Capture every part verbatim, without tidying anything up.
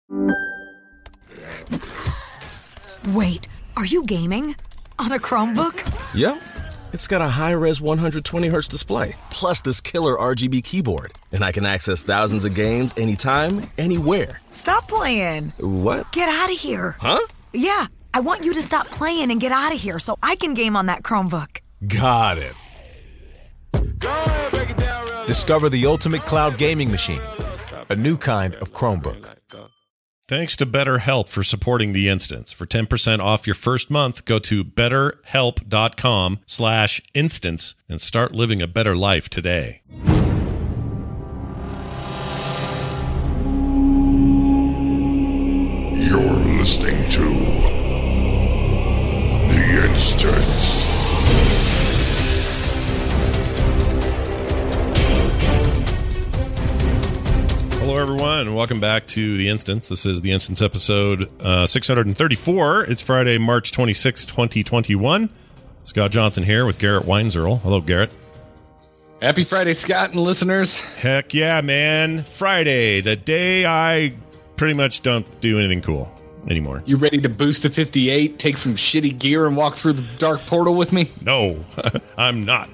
Wait, are you gaming? On a Chromebook? Yep. It's got a high-res one hundred twenty hertz display, plus this killer R G B keyboard. And I can access thousands of games anytime, anywhere. Stop playing. What? Get out of here. Huh? Yeah, I want you to stop playing and get out of here so I can game on that Chromebook. Got it. Discover the ultimate cloud gaming machine, a new kind of Chromebook. Thanks to BetterHelp for supporting The Instance. For ten percent off your first month, go to betterhelp.com slash instance and start living a better life today. You're listening to The Instance. Hello, everyone, and welcome back to The Instance. This is The Instance episode uh, six hundred thirty-four. It's Friday, March twenty-sixth, twenty twenty-one. Scott Johnson here with Garrett Weinzierl. Hello, Garrett. Happy Friday, Scott and listeners. Heck yeah, man. Friday, the day I pretty much don't do anything cool anymore. You ready to boost to fifty-eight, take some shitty gear, and walk through the dark portal with me? No, I'm not.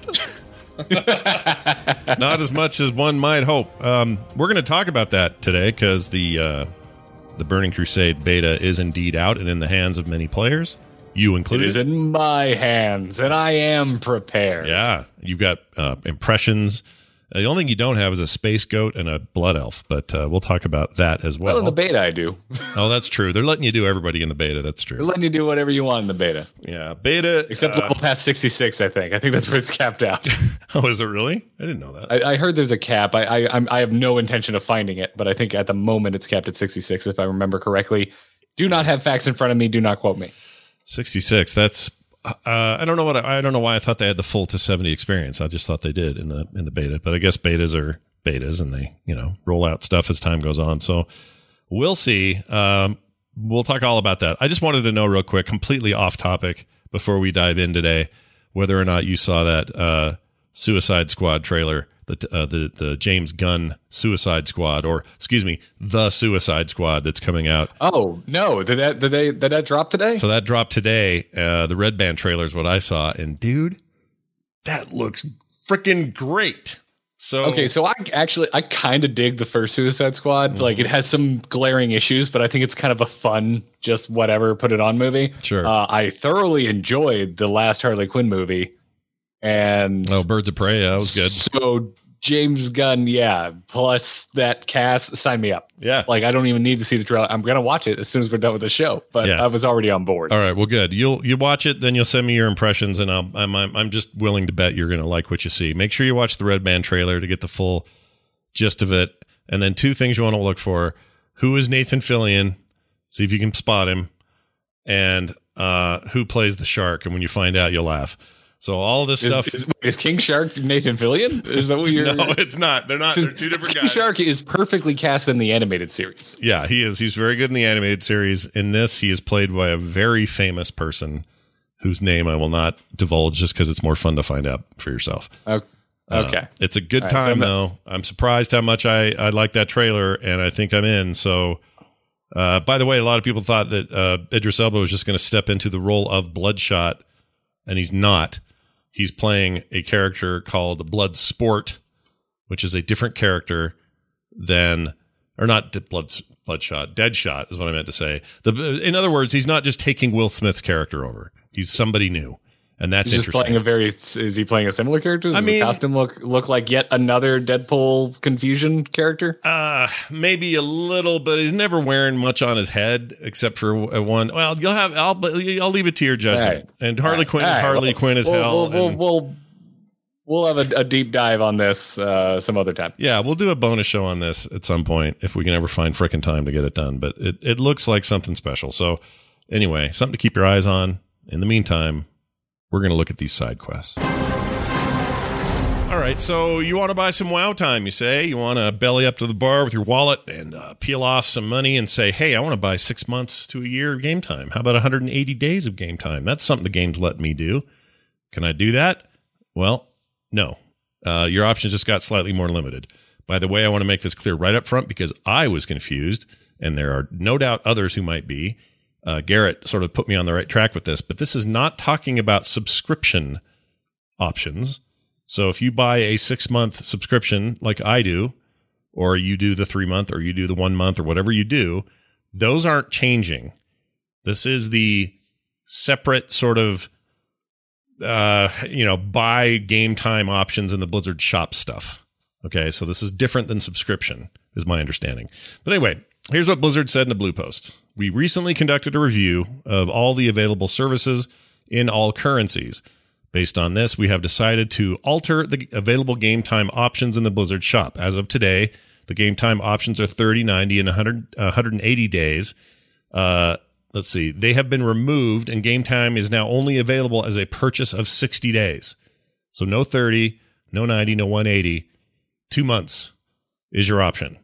Not as much as one might hope. Um, we're going to talk about that today because the uh, the Burning Crusade beta is indeed out and in the hands of many players, you included. It is in my hands, and I am prepared. Yeah, you've got uh, impressions. Uh, the only thing you don't have is a space goat and a blood elf, but uh, we'll talk about that as well. Well, in the beta, I do. Oh, that's true. They're letting you do everybody in the beta. That's true. They're letting you do whatever you want in the beta. Yeah, beta. Except uh, level past sixty-six, I think. I think that's where it's capped out. Oh, is it really? I didn't know that. I, I heard there's a cap. I, I I'm, I have no intention of finding it, but I think at the moment it's capped at sixty-six, if I remember correctly. Do not have facts in front of me. Do not quote me. sixty-six. That's. Uh, I don't know what I, I don't know why I thought they had the full to seventy experience. I just thought they did in the in the beta, but I guess betas are betas, and they you know roll out stuff as time goes on. So we'll see. Um, we'll talk all about that. I just wanted to know real quick, completely off topic, before we dive in today, whether or not you saw that uh, Suicide Squad trailer, the uh, the the James Gunn Suicide Squad, or excuse me, the Suicide Squad that's coming out. Oh no! Did that did they did that drop today? So that dropped today. Uh, the Red Band trailer is what I saw, and dude, that looks freaking great. So okay, so I actually I kind of dig the first Suicide Squad. Mm-hmm. Like it has some glaring issues, but I think it's kind of a fun, just whatever, put it on movie. Sure. Uh, I thoroughly enjoyed the last Harley Quinn movie. And oh, Birds of Prey, yeah, that was good. So James Gunn, yeah, plus that cast, sign me up. Yeah, like I don't even need to see the trailer. I'm gonna watch it as soon as we're done with the show. But yeah. I was already on board. All right, well, good. You'll you watch it, then you'll send me your impressions, and I'll, I'm I'm I'm just willing to bet you're gonna like what you see. Make sure you watch the Red Band trailer to get the full gist of it, and then two things you want to look for: who is Nathan Fillion? See if you can spot him, and uh, who plays the shark. And when you find out, you'll laugh. So all this is, stuff is, is King Shark Nathan Fillion? Is that what you're? No, it's not. They're not. They're two different King guys. King Shark is perfectly cast in the animated series. Yeah, he is. He's very good in the animated series. In this, he is played by a very famous person whose name I will not divulge, just because it's more fun to find out for yourself. Okay. okay. Uh, it's a good right, time so though. I'm surprised how much I I like that trailer, and I think I'm in. So. Uh, by the way, a lot of people thought that uh, Idris Elba was just going to step into the role of Bloodshot, and he's not. He's playing a character called Blood Sport, which is a different character than, or not Blood Bloodshot, Deadshot is what I meant to say. The, in other words, he's not just taking Will Smith's character over. He's somebody new. And that's He's just interesting. playing a very. Is he playing a similar character? Does I mean, the costume look look like yet another Deadpool confusion character? Uh, maybe a little, but he's never wearing much on his head except for one. Well, you'll have. I'll I'll leave it to your judgment. Right. And Harley right. Quinn is Harley right. Quinn as we'll, hell. We'll and, we'll, we'll we'll have a, a deep dive on this uh, some other time. Yeah, we'll do a bonus show on this at some point if we can ever find frickin' time to get it done. But it it looks like something special. So anyway, something to keep your eyes on. In the meantime, we're going to look at these side quests. All right, so you want to buy some WoW time, you say? You want to belly up to the bar with your wallet and uh, peel off some money and say, hey, I want to buy six months to a year of game time. How about one hundred eighty days of game time? That's something the game's let me do. Can I do that? Well, no. Uh, your options just got slightly more limited. By the way, I want to make this clear right up front because I was confused and there are no doubt others who might be. Uh, Garrett sort of put me on the right track with this, but this is not talking about subscription options. So if you buy a six-month subscription like I do, or you do the three-month, or you do the one-month, or whatever you do, those aren't changing. This is the separate sort of, uh, you know, buy game time options in the Blizzard shop stuff. Okay, so this is different than subscription, is my understanding. But anyway, here's what Blizzard said in the Blue Post. We recently conducted a review of all the available services in all currencies. Based on this, we have decided to alter the available game time options in the Blizzard shop. As of today, the game time options are thirty, ninety, and one hundred, one hundred eighty days. Uh, let's see. They have been removed, and game time is now only available as a purchase of sixty days. So no thirty, no ninety, no one eighty. Two months is your option.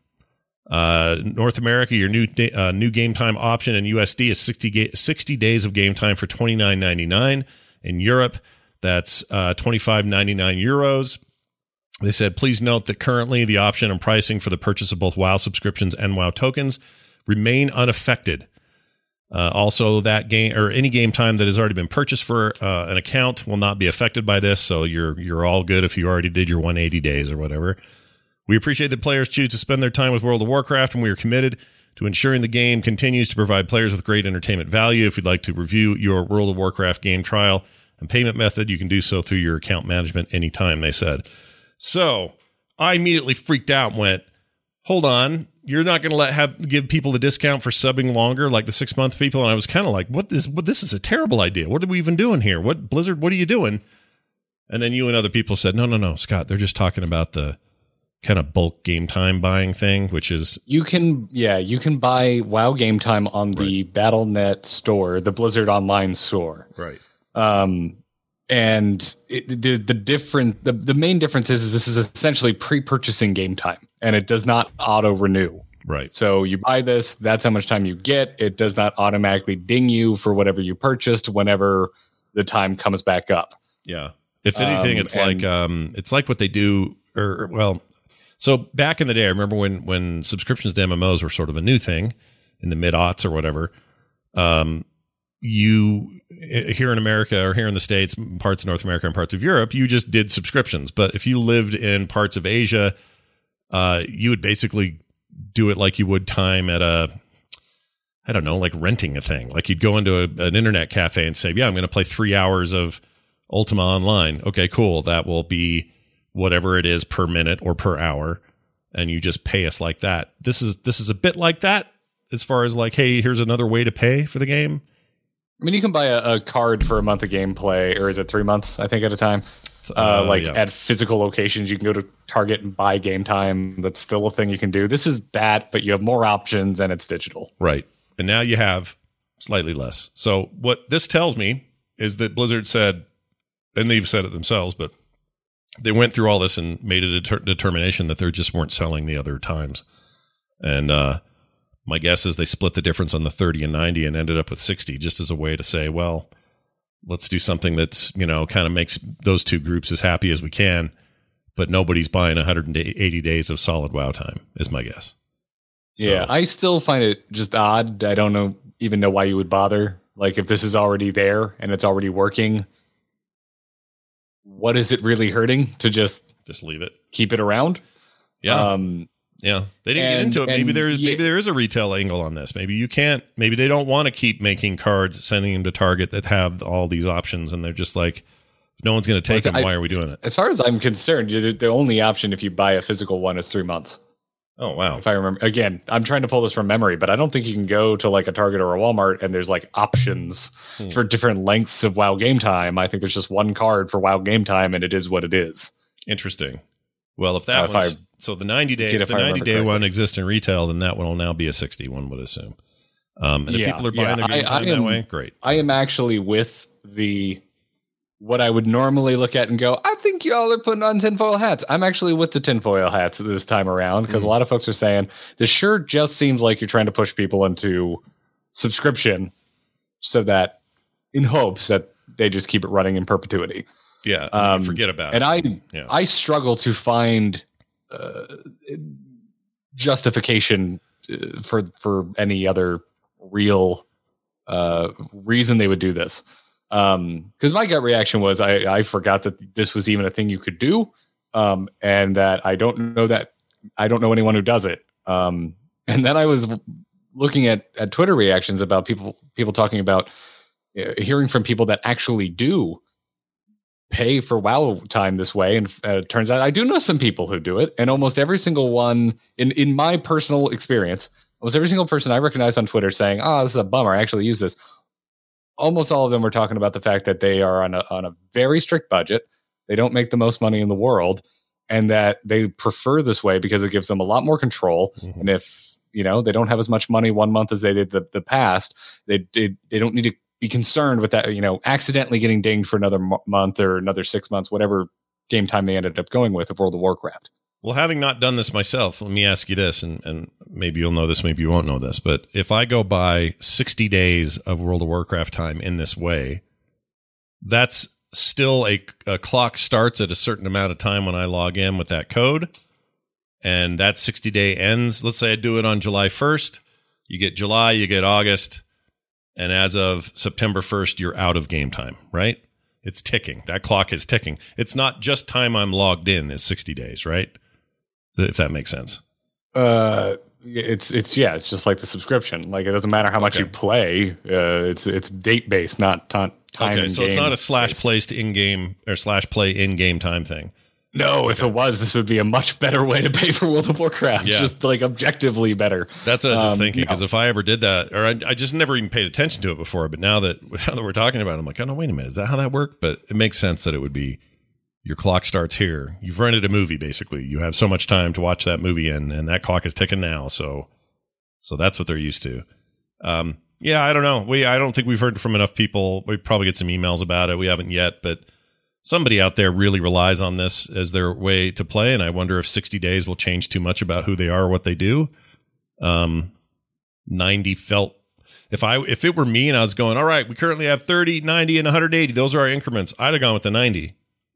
Uh, North America, your new uh, new game time option in U S D is sixty, ga- sixty days of game time for twenty-nine ninety-nine. In Europe, that's uh, twenty-five ninety-nine euros. They said, please note that currently the option and pricing for the purchase of both WoW subscriptions and WoW tokens remain unaffected. Uh, also, that game or any game time that has already been purchased for uh, an account will not be affected by this. So you're you're all good if you already did your one hundred eighty days or whatever. We appreciate that players choose to spend their time with World of Warcraft, and we are committed to ensuring the game continues to provide players with great entertainment value. If you'd like to review your World of Warcraft game trial and payment method, you can do so through your account management anytime, they said. So I immediately freaked out and went, hold on, you're not going to let have give people the discount for subbing longer like the six month people? And I was kind of like, what this what this is a terrible idea. What are we even doing here? What Blizzard, what are you doing? And then you and other people said, no, no, no, Scott, they're just talking about the kind of bulk game time buying thing, which is you can yeah you can buy WoW game time on the right. Battle dot net store, the Blizzard Online store, right? Um, and it, the the different the, the main difference is, is this is essentially pre-purchasing game time, and it does not auto renew. Right. So you buy this, that's how much time you get. It does not automatically ding you for whatever you purchased whenever the time comes back up. Yeah. If anything, um, it's and, like um, it's like what they do, or well. So back in the day, I remember when when subscriptions to M M Os were sort of a new thing in the mid-aughts or whatever. Um, you here in America or here in the States, parts of North America and parts of Europe, you just did subscriptions. But if you lived in parts of Asia, uh, you would basically do it like you would time at a, I don't know, like renting a thing. Like you'd go into a, an internet cafe and say, yeah, I'm going to play three hours of Ultima Online. Okay, cool. That will be whatever it is per minute or per hour, and you just pay us like that. This is this is a bit like that as far as like, hey, here's another way to pay for the game. I mean, you can buy a, a card for a month of gameplay, or is it three months, I think, at a time? Uh, uh, like yeah. At physical locations, you can go to Target and buy game time. That's still a thing you can do. This is that, but you have more options and it's digital. Right. And now you have slightly less. So what this tells me is that Blizzard said, and they've said it themselves, but they went through all this and made a deter- determination that they just weren't selling the other times. And uh, my guess is they split the difference on the thirty and ninety and ended up with sixty, just as a way to say, well, let's do something that's, you know, kind of makes those two groups as happy as we can, but nobody's buying one hundred eighty days of solid WoW time, is my guess. So, yeah, I still find it just odd. I don't know even know why you would bother. Like, if this is already there and it's already working, what is it really hurting to just just leave it, keep it around? Yeah, um, yeah. They didn't and, get into it. Maybe there's yeah. maybe there is a retail angle on this. Maybe you can't. Maybe they don't want to keep making cards, sending them to Target that have all these options, and they're just like, if no one's going to take well, them, I, why are we doing it? As far as I'm concerned, the only option if you buy a physical one is three months. Oh, wow. If I remember, again, I'm trying to pull this from memory, but I don't think you can go to like a Target or a Walmart and there's like options hmm. for different lengths of WoW game time. I think there's just one card for WoW game time, and it is what it is. Interesting. Well, if that uh, one's, so the ninety day, if the ninety day correctly. one exists in retail, then that one will now be a sixty, one would assume. Um, and yeah, if people are buying yeah, their game I, time I am, that way, great. I am actually with the, what I would normally look at and go, I think y'all are putting on tinfoil hats. I'm actually with the tinfoil hats this time around, because mm. a lot of folks are saying this sure just seems like you're trying to push people into subscription so that in hopes that they just keep it running in perpetuity. Yeah. Um, forget about and it. And I, yeah. I struggle to find uh, justification uh, for for any other real uh, reason they would do this. Um, because my gut reaction was I, I forgot that this was even a thing you could do, um, and that I don't know that I don't know anyone who does it. Um, and then I was looking at, at Twitter reactions about people people talking about uh, hearing from people that actually do pay for WoW time this way, and uh, it turns out I do know some people who do it, and almost every single one in in my personal experience, almost every single person I recognize on Twitter saying, "Oh, this is a bummer. I actually use this." Almost all of them were talking about the fact that they are on a on a very strict budget. They don't make the most money in the world, and that they prefer this way because it gives them a lot more control. Mm-hmm. And if you know they don't have as much money one month as they did the, the past, they, they they don't need to be concerned with that, you know, accidentally getting dinged for another m- month or another six months, whatever game time they ended up going with of World of Warcraft. Well, having not done this myself, let me ask you this, and, and maybe you'll know this, maybe you won't know this, but if I go by sixty days of World of Warcraft time in this way, that's still a, a clock starts at a certain amount of time when I log in with that code, and that sixty day ends. Let's say I do it on July first. You get July, you get August, and as of September first, you're out of game time, right? It's ticking. That clock is ticking. It's not just time I'm logged in, it's sixty days, right? If that makes sense. Uh, it's it's yeah, it's just like the subscription. Like it doesn't matter how much okay. you play. Uh, it's it's date based, not t- time. Okay, so it's not a slash plays to in game or slash play in game time thing. No, if it was, this would be a much better way to pay for World of Warcraft. Yeah. Just like objectively better. That's what I was just um, thinking, because no. if I ever did that, or I, I just never even paid attention to it before, but now that, now that we're talking about it, I'm like, oh no, wait a minute, is that how that worked? But it makes sense that it would be your clock starts here. You've rented a movie, basically. You have so much time to watch that movie, and, and that clock is ticking now. So, so that's what they're used to. Um, yeah, I don't know. We I don't think we've heard from enough people. We probably get some emails about it. We haven't yet, but somebody out there really relies on this as their way to play, and I wonder if sixty days will change too much about who they are or what they do. Um, ninety felt if I if it were me and I was going, all right, we currently have thirty, ninety, and one hundred eighty. Those are our increments. I'd have gone with the ninety.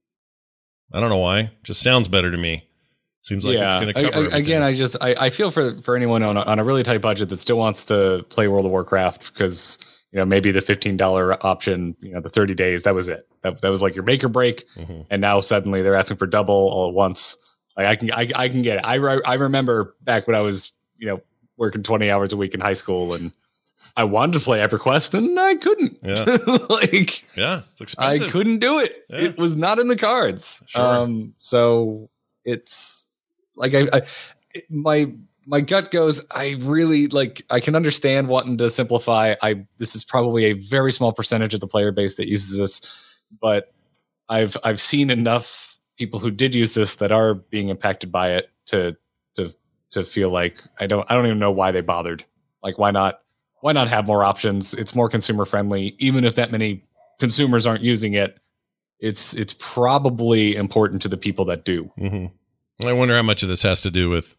I don't know why. Just sounds better to me. Seems like yeah. it's going to cover I, I, everything. Again, I just I, I feel for for anyone on a, on a really tight budget that still wants to play World of Warcraft because you know maybe the fifteen dollars option, you know, the thirty days, that was it. That that was like your make or break, mm-hmm. and now suddenly they're asking for double all at once. Like I can I, I can get it. I I remember back when I was you know working twenty hours a week in high school and I wanted to play EverQuest and I couldn't. Yeah. like yeah, it's expensive. I couldn't do it. Yeah. It was not in the cards. Sure. Um, so it's like I, I my my gut goes, I really like I can understand wanting to simplify. I this is probably a very small percentage of the player base that uses this, but I've I've seen enough people who did use this that are being impacted by it to to to feel like I don't I don't even know why they bothered. Like why not why not have more options? It's more consumer friendly, even if that many consumers aren't using it. It's it's probably important to the people that do. Mm-hmm. I wonder how much of this has to do with,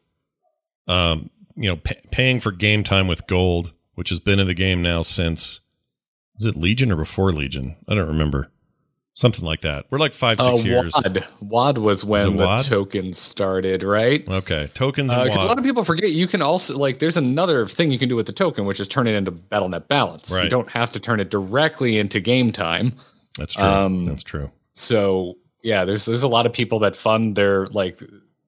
um, you know, pay, paying for game time with gold, which has been in the game now since, is it Legion or before Legion? I don't remember. Something like that. We're like five, six uh, years. W O D. W O D was when was the W O D? tokens started, right? Okay. Tokens and uh, W O D. A lot of people forget you can also, like, there's another thing you can do with the token, which is turn it into Battle dot net Balance. Right. You don't have to turn it directly into game time. That's true. Um, That's true. So, yeah, there's there's a lot of people that fund their, like,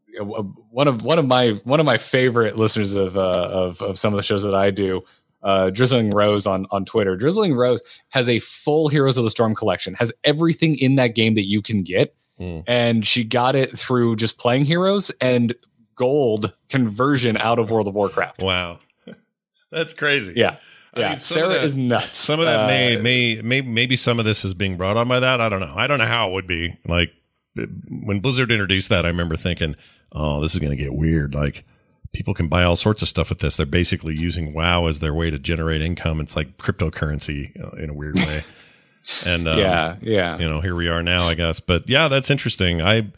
one of one of my one of my favorite listeners of uh, of of some of the shows that I do, uh, Drizzling Rose on on Twitter. Drizzling Rose has a full Heroes of the Storm collection, has everything in that game that you can get, mm. and she got it through just playing Heroes and gold conversion out of World of Warcraft. Wow, that's crazy. Yeah. I Yeah, mean, Sarah that, is nuts. Some of that uh, may, may, may, maybe some of this is being brought on by that. I don't know. I don't know how it would be. Like when Blizzard introduced that, I remember thinking, "Oh, this is going to get weird." Like people can buy all sorts of stuff with this. They're basically using WoW as their way to generate income. It's like cryptocurrency in a weird way. And um, yeah, yeah. You know, here we are now, I guess. But yeah, that's interesting. I,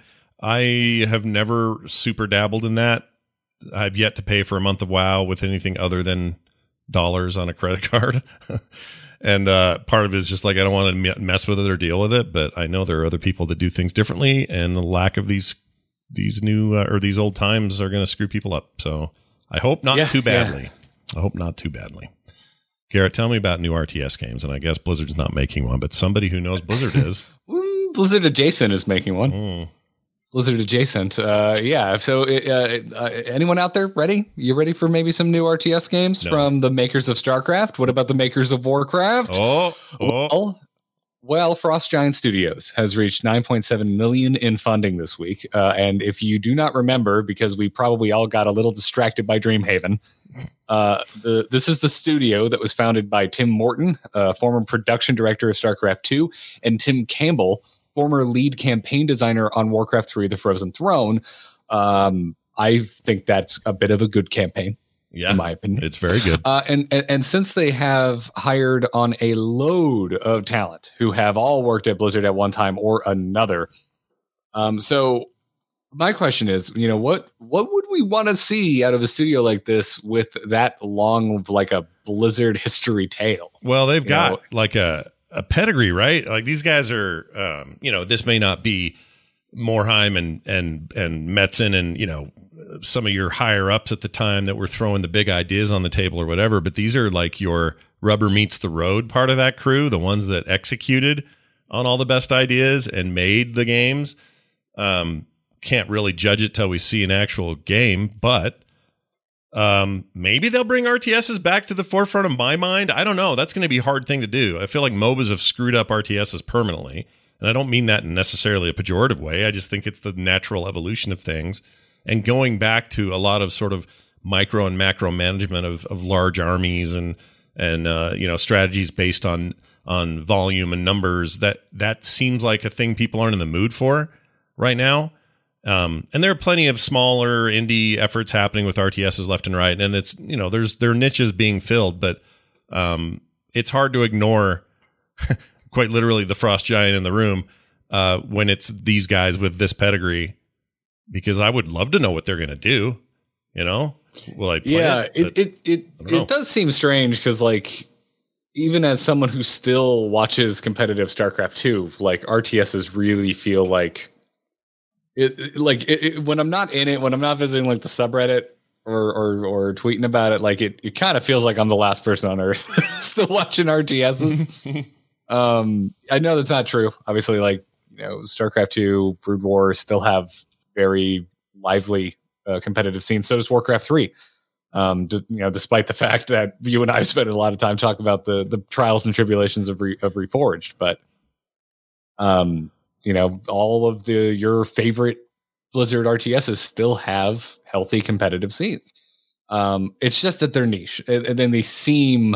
I have never super dabbled in that. I've yet to pay for a month of WoW with anything other than dollars on a credit card. And uh, part of it is just like, I don't want to mess with it or deal with it, but I know there are other people that do things differently, and the lack of these, these new uh, or these old times are going to screw people up. So I hope not Yeah, too yeah. badly. I hope not too badly. Garrett, tell me about new R T S games, and I guess Blizzard's not making one, but somebody who knows Blizzard is. Mm, Blizzard Adjacent is making one. Mm. Blizzard Adjacent. Uh, yeah. So uh, uh, anyone out there ready? You ready for maybe some new R T S games No. from the makers of StarCraft? What about the makers of Warcraft? Oh, oh. Well, well, Frost Giant Studios has reached nine point seven million in funding this week. Uh, and if you do not remember, because we probably all got a little distracted by Dreamhaven, uh, the this is the studio that was founded by Tim Morton, uh, former production director of StarCraft two, and Tim Campbell, former lead campaign designer on Warcraft three, The Frozen Throne. Um, I think that's a bit of a good campaign. Yeah, in my opinion. It's very good. Uh, and, and and since they have hired on a load of talent who have all worked at Blizzard at one time or another, um, so my question is, you know, what what would we want to see out of a studio like this with that long of like a Blizzard history tale? Well, they've You got know, like a, a pedigree, right? Like these guys are, um, you know, this may not be Morheim and and and Metzen and, you know, some of your higher ups at the time that were throwing the big ideas on the table or whatever, but these are like your rubber meets the road part of that crew, the ones that executed on all the best ideas and made the games. Um, can't really judge it till we see an actual game, but um, maybe they'll bring R T Ss back to the forefront of my mind. I don't know. That's going to be a hard thing to do. I feel like M O B As have screwed up R T Ss permanently, and I don't mean that in necessarily a pejorative way. I just think it's the natural evolution of things. And going back to a lot of sort of micro and macro management of, of large armies and and uh, you know, strategies based on on volume and numbers, that that seems like a thing people aren't in the mood for right now. Um, and there are plenty of smaller indie efforts happening with R T Ss left and right, and it's, you know, there's there are niches being filled, but um, it's hard to ignore quite literally the Frost Giant in the room uh, when it's these guys with this pedigree. Because I would love to know what they're going to do. You know, will I play yeah, it? it it it, know. it does seem strange because, like, even as someone who still watches competitive StarCraft two, like R T Ss really feel like it. it- Like it, it, when I'm not in it, when I'm not visiting like the subreddit or or or tweeting about it, like it it kind of feels like I'm the last person on earth still watching R T Ss. um, I know that's not true. Obviously, like, you know, StarCraft two, Brood War still have very lively uh, competitive scenes. So does Warcraft three. Um, d- you know, despite the fact that you and I have spent a lot of time talking about the the trials and tribulations of Re- of Reforged, but um, you know, all of the your favorite Blizzard R T Ss still have healthy competitive scenes. Um, it's just that they're niche, and, and then they seem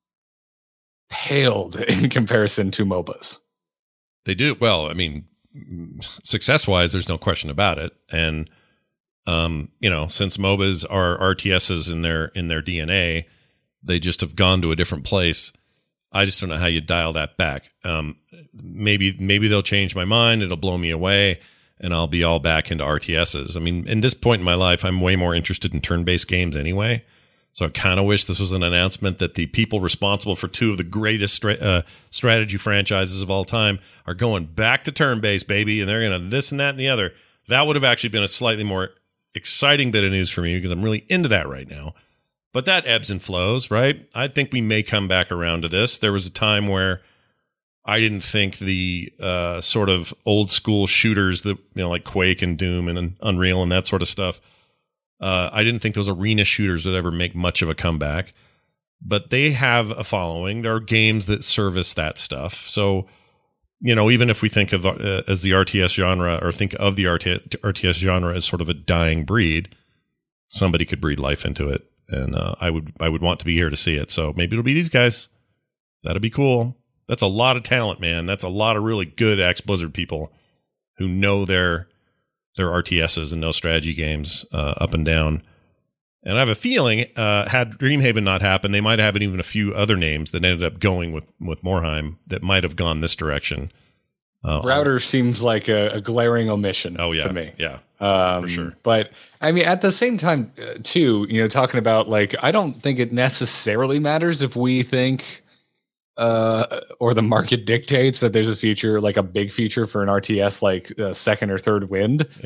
paled in comparison to M O B As. They do. Well, I mean, success wise, there's no question about it. And, um, you know, since M O B As are R T Ss in their, in their D N A, they just have gone to a different place. I just don't know how you dial that back. Um, maybe, maybe they'll change my mind. It'll blow me away and I'll be all back into R T Ss. I mean, in this point in my life, I'm way more interested in turn-based games anyway. So I kind of wish this was an announcement that the people responsible for two of the greatest stra- uh, strategy franchises of all time are going back to turn-based, baby, and they're going to this and that and the other. That would have actually been a slightly more exciting bit of news for me because I'm really into that right now. But that ebbs and flows, right? I think we may come back around to this. There was a time where I didn't think the uh, sort of old school shooters that, you know, like Quake and Doom and Unreal and that sort of stuff, Uh, I didn't think those arena shooters would ever make much of a comeback, but they have a following. There are games that service that stuff. So, you know, even if we think of uh, as the R T S genre or think of the R T S genre as sort of a dying breed, somebody could breathe life into it. And uh, I would I would want to be here to see it. So maybe it'll be these guys. That'd be cool. That's a lot of talent, man. That's a lot of really good ex-Blizzard people who know their their R T Ss and know strategy games uh, up and down. And I have a feeling, uh, had Dreamhaven not happened, they might have even a few other names that ended up going with, with Morheim that might have gone this direction. Uh, Router seems like a, a glaring omission oh, yeah, to me. Yeah, Um, for sure. But I mean, at the same time, uh, too, you know, talking about like, I don't think it necessarily matters if we think uh, or the market dictates that there's a feature, like a big feature for an R T S, like uh, second or third wind. Yeah.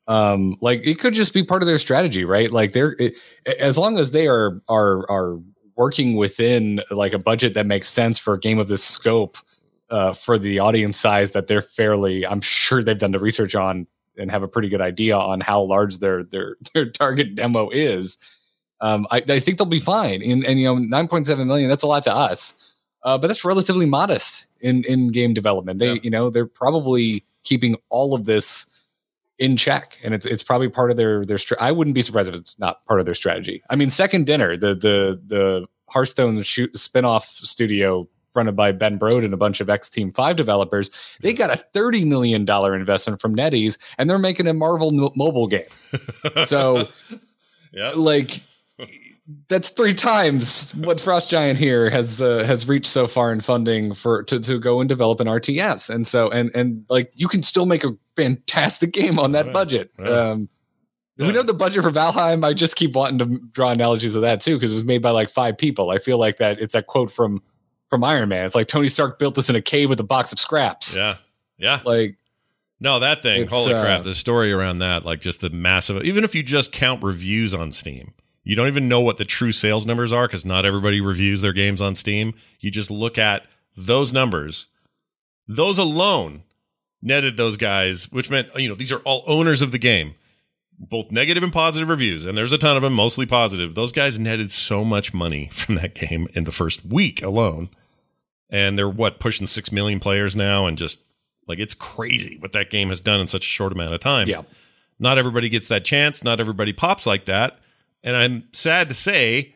Um, like it could just be part of their strategy, right? Like they're it, as long as they are are are working within like a budget that makes sense for a game of this scope, uh, for the audience size that they're fairly, I'm sure they've done the research on and have a pretty good idea on how large their their their target demo is. Um, I, I think they'll be fine. And, and you know, nine point seven million, that's a lot to us, uh, but that's relatively modest in in game development. They, yeah. you know, they're probably keeping all of this in check, and it's it's probably part of their their. Str- I wouldn't be surprised if it's not part of their strategy. I mean, Second Dinner, the the the Hearthstone shoot spinoff studio fronted by Ben Brode and a bunch of X Team Five developers, they got a thirty million dollar investment from NetEase, and they're making a Marvel no- mobile game. So, yeah, like. That's three times what Frost Giant here has uh, has reached so far in funding for to, to go and develop an R T S, and so and and like you can still make a fantastic game on that right, budget. Right. Um, yeah. We know the budget for Valheim. I just keep wanting to draw analogies of that too because it was made by like five people. I feel like that it's that quote from from Iron Man. It's like Tony Stark built this in a cave with a box of scraps. Yeah, yeah. Like no, that thing. Holy uh, crap! The story around that, like just the massive. Even if you just count reviews on Steam. You don't even know what the true sales numbers are because not everybody reviews their games on Steam. You just look at those numbers. Those alone netted those guys, which meant, you know, these are all owners of the game, both negative and positive reviews. And there's a ton of them, mostly positive. Those guys netted so much money from that game in the first week alone. And they're, what, pushing six million players now. And just, like, it's crazy what that game has done in such a short amount of time. Yeah. Not everybody gets that chance. Not everybody pops like that. And I'm sad to say,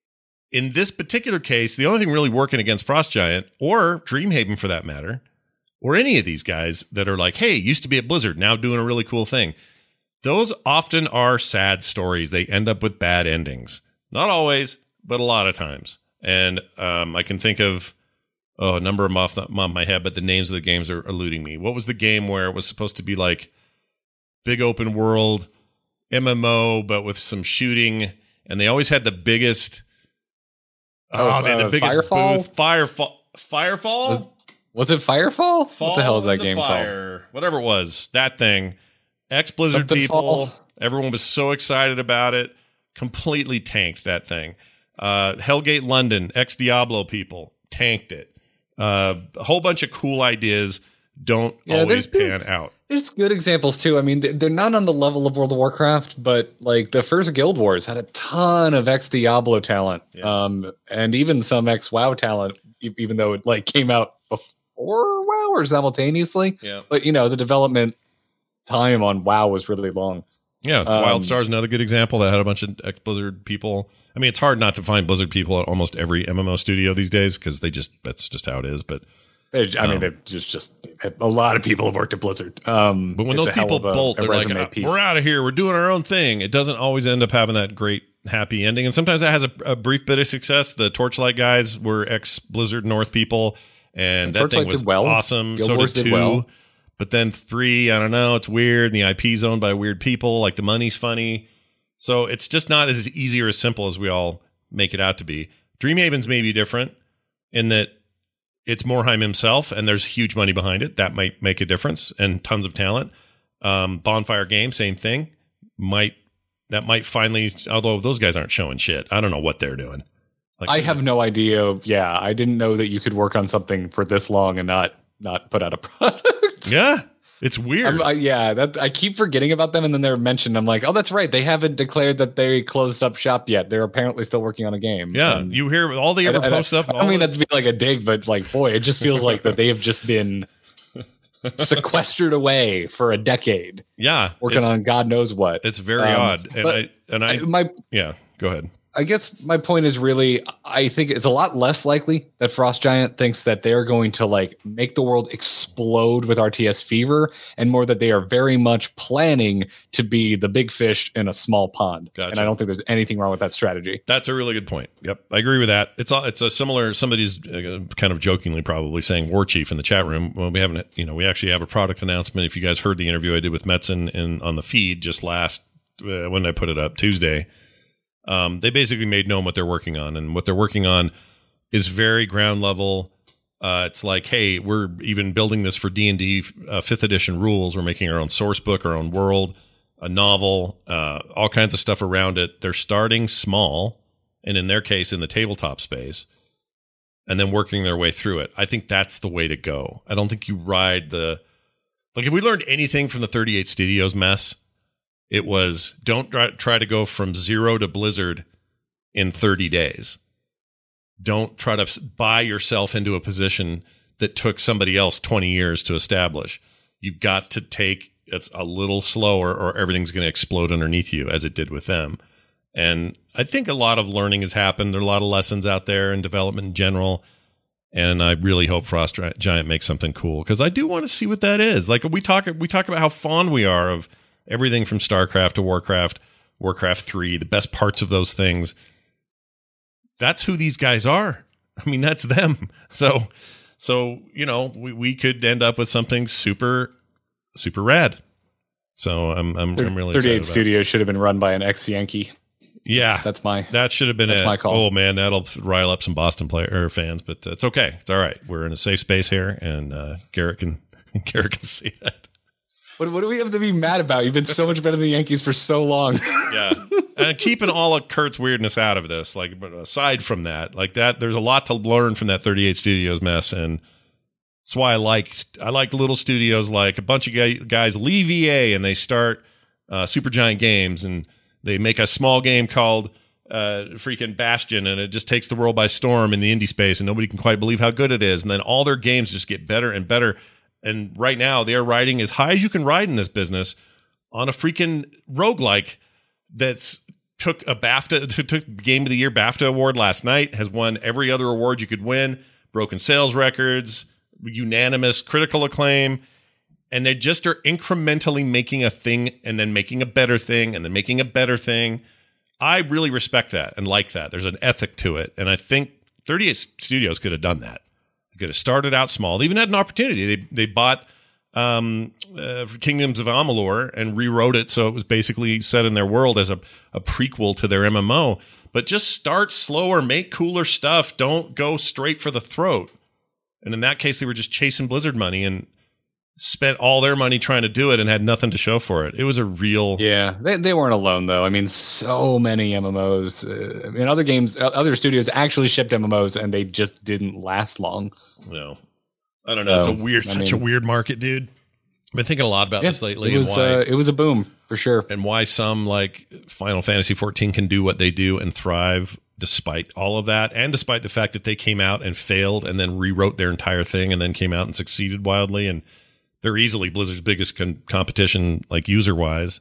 in this particular case, the only thing really working against Frost Giant, or Dreamhaven for that matter, or any of these guys that are like, hey, used to be at Blizzard, now doing a really cool thing, those often are sad stories. They end up with bad endings. Not always, but a lot of times. And um, I can think of oh, a number of them off, the, off my head, but the names of the games are eluding me. What was the game where it was supposed to be like big open world M M O, but with some shooting, and they always had the biggest. Oh, oh they had the uh, biggest Firefall? booth. Firefall. Firefall. Was, was it Firefall? Fall what the hell is that in the game fire. called? Whatever it was, that thing. Ex Blizzard Something people. Fall. Everyone was so excited about it. Completely tanked that thing. Uh, Hellgate London. Ex Diablo people tanked it. Uh, a whole bunch of cool ideas don't Yeah, always there's- pan out. There's good examples too. I mean, they're not on the level of World of Warcraft, but like the first Guild Wars had a ton of ex Diablo talent, Yeah. um, and even some ex WoW talent, e- even though it like came out before WoW or simultaneously. Yeah. But you know, the development time on WoW was really long. Yeah, Um, WildStar is another good example that had a bunch of ex-Blizzard people. I mean, it's hard not to find Blizzard people at almost every M M O studio these days because they just that's just how it is. But It- I Um, mean, they've just just a lot of people have worked at Blizzard. Um, but when it's those a hell people of a- bolt, a they're like, resume "Uh, piece. "We're out of here. We're doing our own thing." It doesn't always end up having that great happy ending, and sometimes that has a, a brief bit of success. The Torchlight guys were ex-Blizzard North people, and, And that Torchlight thing was did well. awesome. Guild so Wars did did two. well. But then three, I don't know, it's weird. And the I P's owned by weird people. Like the money's funny. So it's just not as easy or as simple as we all make it out to be. Dreamhaven's maybe different in that it's Morheim himself and there's huge money behind it. That might make a difference and tons of talent. Um, Bonfire Game, same thing. Might that might finally, although those guys aren't showing shit. I don't know what they're doing. Like, I have no idea. Yeah, I didn't know that you could work on something for this long and not not put out a product. Yeah, it's weird. I'm, I, yeah, that I keep forgetting about them, and then they're mentioned. I'm like, oh, that's right. They haven't declared that they closed up shop yet. They're apparently still working on a game. yeah, And you hear all they ever I, I- post up. I all don't mean the- that to be like a dig, but like, boy, it just feels like that they have just been sequestered away for a decade, yeah, working it's- on God knows what. It's very Um, odd, and but I and I, I- my yeah. Go ahead. I guess my point is really, I think it's a lot less likely that Frost Giant thinks that they're going to like make the world explode with R T S fever, and more that they are very much planning to be the big fish in a small pond. Gotcha. And I don't think there's anything wrong with that strategy. That's a really good point. Yep, I agree with that. It's a, it's a similar. Somebody's uh, kind of jokingly probably saying War Chief in the chat room. Well, we haven't. You know, we actually have a product announcement. If you guys heard the interview I did with Metzen in on the feed just last uh, when did I put it up Tuesday. Um, they basically made known what they're working on, and what they're working on is very ground level. Uh, it's like, hey, we're even building this for D and D uh, fifth edition rules. We're making our own source book, our own world. a novel, uh, all kinds of stuff around it. They're starting small, and in their case, in the tabletop space, and then working their way through it. I think that's the way to go. I don't think you ride the like. If we learned anything from the thirty-eight Studios mess, it was don't try, try to go from zero to Blizzard in thirty days. Don't try to buy yourself into a position that took somebody else twenty years to establish. You've got to take it's a little slower or everything's going to explode underneath you as it did with them. And I think a lot of learning has happened. There are a lot of lessons out there in development in general. And I really hope Frost Giant makes something cool because I do want to see what that is. Like we talk, we talk about how fond we are of everything from StarCraft to Warcraft, Warcraft three, the best parts of those things. That's who these guys are. I mean, that's them. So, so you know, we, we could end up with something super, super rad. So I'm I'm, I'm really thirty-eight excited about Studios should have been run by an ex-Yankee. Yeah, that's, that's my that should have been that's a, my call. Oh man, that'll rile up some Boston player fans, but it's okay. It's all right. We're in a safe space here, and uh, Garrett can Garrett can see that. What, what do we have to be mad about? You've been so much better than the Yankees for so long. Yeah. And keeping all of Kurt's weirdness out of this, like, but aside from that, like that, there's a lot to learn from that thirty-eight Studios mess. And that's why I like, I like little studios, like a bunch of guys leave E A and they start uh, Supergiant Games and they make a small game called uh, freaking Bastion, and it just takes the world by storm in the indie space and nobody can quite believe how good it is. And then all their games just get better and better. And right now they are riding as high as you can ride in this business on a freaking roguelike that's took a BAFTA, took Game of the Year BAFTA award last night, has won every other award you could win, broken sales records, unanimous critical acclaim. And they just are incrementally making a thing and then making a better thing and then making a better thing. I really respect that and like that. There's an ethic to it. And I think thirty-eight Studios could have done that. Could have started out small. They even had an opportunity. They they bought um, uh, Kingdoms of Amalur and rewrote it so it was basically set in their world as a, a prequel to their M M O. But just start slower, make cooler stuff. Don't go straight for the throat. And in that case, they were just chasing Blizzard money and spent all their money trying to do it and had nothing to show for it. It was a real... Yeah, they they weren't alone, though. I mean, so many M M Os. Uh, I mean, other games, other studios actually shipped M M Os, and they just didn't last long. No. I don't know. So, it's a weird, I such mean, a weird market, dude. I've been thinking a lot about yeah, this lately. It was, and why, uh, it was a boom, for sure. And why some, like, Final Fantasy fourteen can do what they do and thrive despite all of that, and despite the fact that they came out and failed and then rewrote their entire thing and then came out and succeeded wildly, and they're easily Blizzard's biggest con- competition, like user-wise.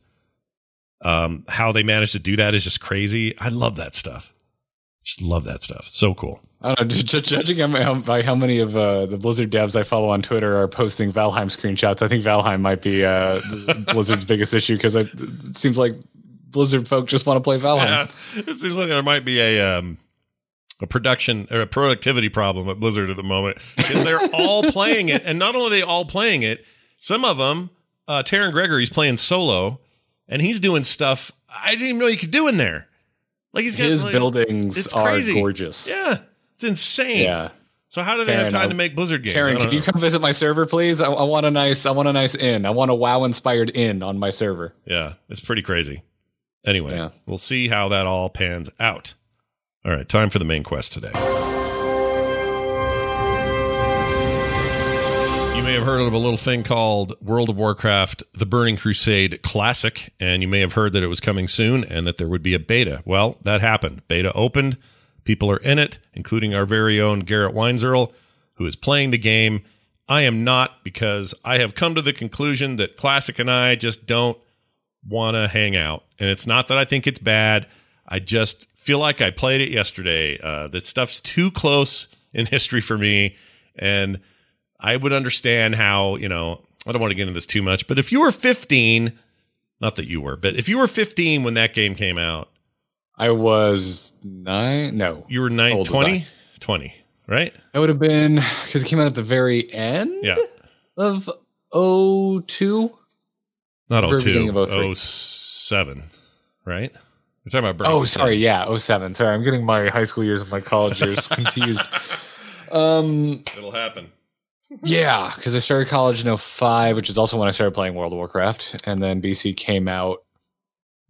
Um, how they managed to do that is just crazy. I love that stuff. Just love that stuff. So cool. I don't know. J- judging by how many of uh, the Blizzard devs I follow on Twitter are posting Valheim screenshots, I think Valheim might be uh, Blizzard's biggest issue because it seems like Blizzard folk just want to play Valheim. Yeah, it seems like there might be a... Um, a production or a productivity problem at Blizzard at the moment because they're all playing it. And not only are they all playing it, some of them, uh, Taron Gregory's playing solo and he's doing stuff I didn't even know you could do in there. Like he's got his like, buildings are gorgeous. Yeah. It's insane. Yeah. So how do they Taron, have time I, to make Blizzard games? Taron, can know. you come visit my server, please? I, I want a nice, I want a nice inn. I want a WoW inspired inn on my server. Yeah. It's pretty crazy. Anyway, yeah. We'll see how that all pans out. All right, time for the main quest today. You may have heard of a little thing called World of Warcraft The Burning Crusade Classic, and you may have heard that it was coming soon and that there would be a beta. Well, that happened. Beta opened. People are in it, including our very own Garrett Weinzierl, who is playing the game. I am not, because I have come to the conclusion that Classic and I just don't want to hang out. And it's not that I think it's bad. I just feel like I played it yesterday. Uh, that stuff's too close in history for me. And I would understand how, you know, I don't want to get into this too much, but if you were fifteen, not that you were, but if you were fifteen when that game came out. I was nine. No. You were nine, twenty? twenty, right? I would have been, because it came out at the very end yeah. of oh two. Not oh two, oh seven, right? We're talking about Burning Oh, Crusade. sorry. Yeah, oh seven. Sorry, I'm getting my high school years and my college years confused. Um, It'll happen. Yeah, because I started college in oh five, which is also when I started playing World of Warcraft. And then B C came out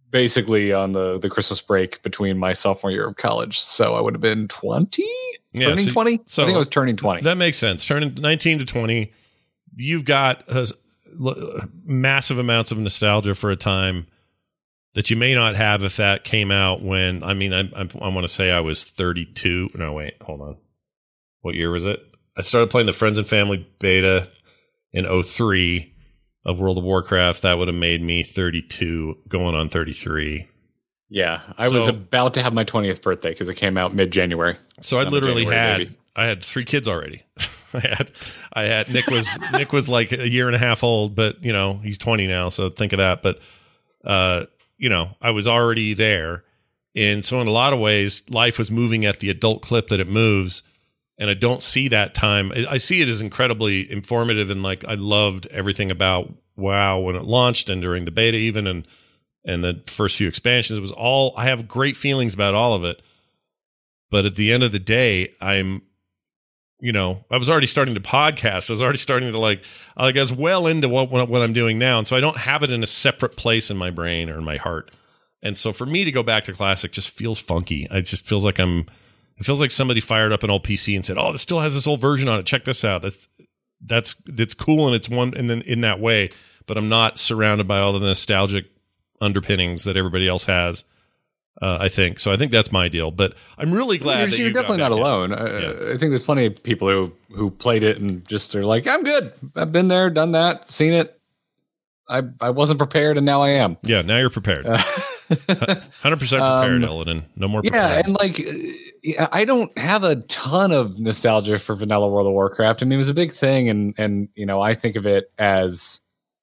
basically on the, the Christmas break between my sophomore year of college. So I would have been twenty, Yeah, turning so- twenty. so I think I was turning twenty. That makes sense. Turning nineteen to twenty, you've got uh, l- massive amounts of nostalgia for a time that you may not have if that came out when, I mean, I, I, I want to say I was thirty-two. No, wait, hold on. What year was it? I started playing the Friends and Family beta in oh three of World of Warcraft. That would have made me thirty-two, going on thirty-three. Yeah, I So- was about to have my twentieth birthday because it came out mid-January. So I I'm a literally January had baby. I had three kids already. I had I had Nick was Nick was like a year and a half old, but you know, he's twenty now, so think of that. But uh, you know, I was already there. And so in a lot of ways, life was moving at the adult clip that it moves. And I don't see that time. I I see it as incredibly informative, and like I loved everything about WoW when it launched and during the beta even, and and the first few expansions. It was all, I have great feelings about all of it. But at the end of the day, I'm, you know, I was already starting to podcast. I was already starting to like, like I was well into what, what, what I'm doing now. And so I don't have it in a separate place in my brain or in my heart. And so for me to go back to Classic just feels funky. It just feels like I'm, it feels like somebody fired up an old P C and said, oh, this still has this old version on it. Check this out. That's, that's, that's cool. And it's one, and then in that way, but I'm not surrounded by all the nostalgic underpinnings that everybody else has. Uh, I think so. I think that's my deal. But I'm really glad You're, that you're you got definitely not back in. alone. Uh, Yeah. I think there's plenty of people who who played it and just are like, I'm good. I've been there, done that, seen it. I I wasn't prepared, and now I am. Yeah, now you're prepared. one hundred percent prepared, Um, Eladin. No more Yeah, prepared. and like, uh, I don't have a ton of nostalgia for vanilla World of Warcraft. I mean, it was a big thing, and and you know, I think of it as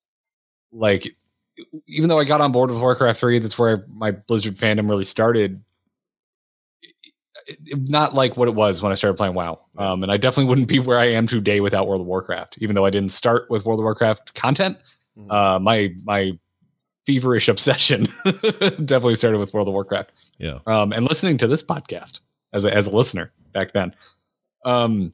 like, even though I got on board with Warcraft three, that's where my Blizzard fandom really started. It- it- Not like what it was when I started playing WoW, um, and I definitely wouldn't be where I am today without World of Warcraft. Even though I didn't start with World of Warcraft content, uh, my my feverish obsession definitely started with World of Warcraft. Yeah. Um, and listening to this podcast as a, as a listener back then. Um,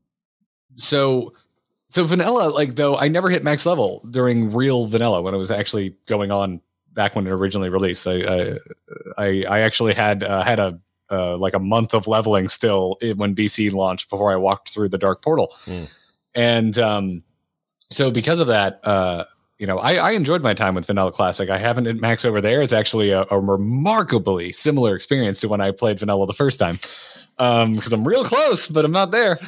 so, so vanilla, like though I never hit max level during real vanilla when it was actually going on back when it originally released. I, I, I, I actually had, uh, had a, uh, like a month of leveling still when B C launched before I walked through the dark portal. Mm. And, um, so because of that, uh, you know, I, I enjoyed my time with Vanilla Classic. I haven't hit max over there. It's actually a, a remarkably similar experience to when I played Vanilla the first time, um, because I'm real close, but I'm not there.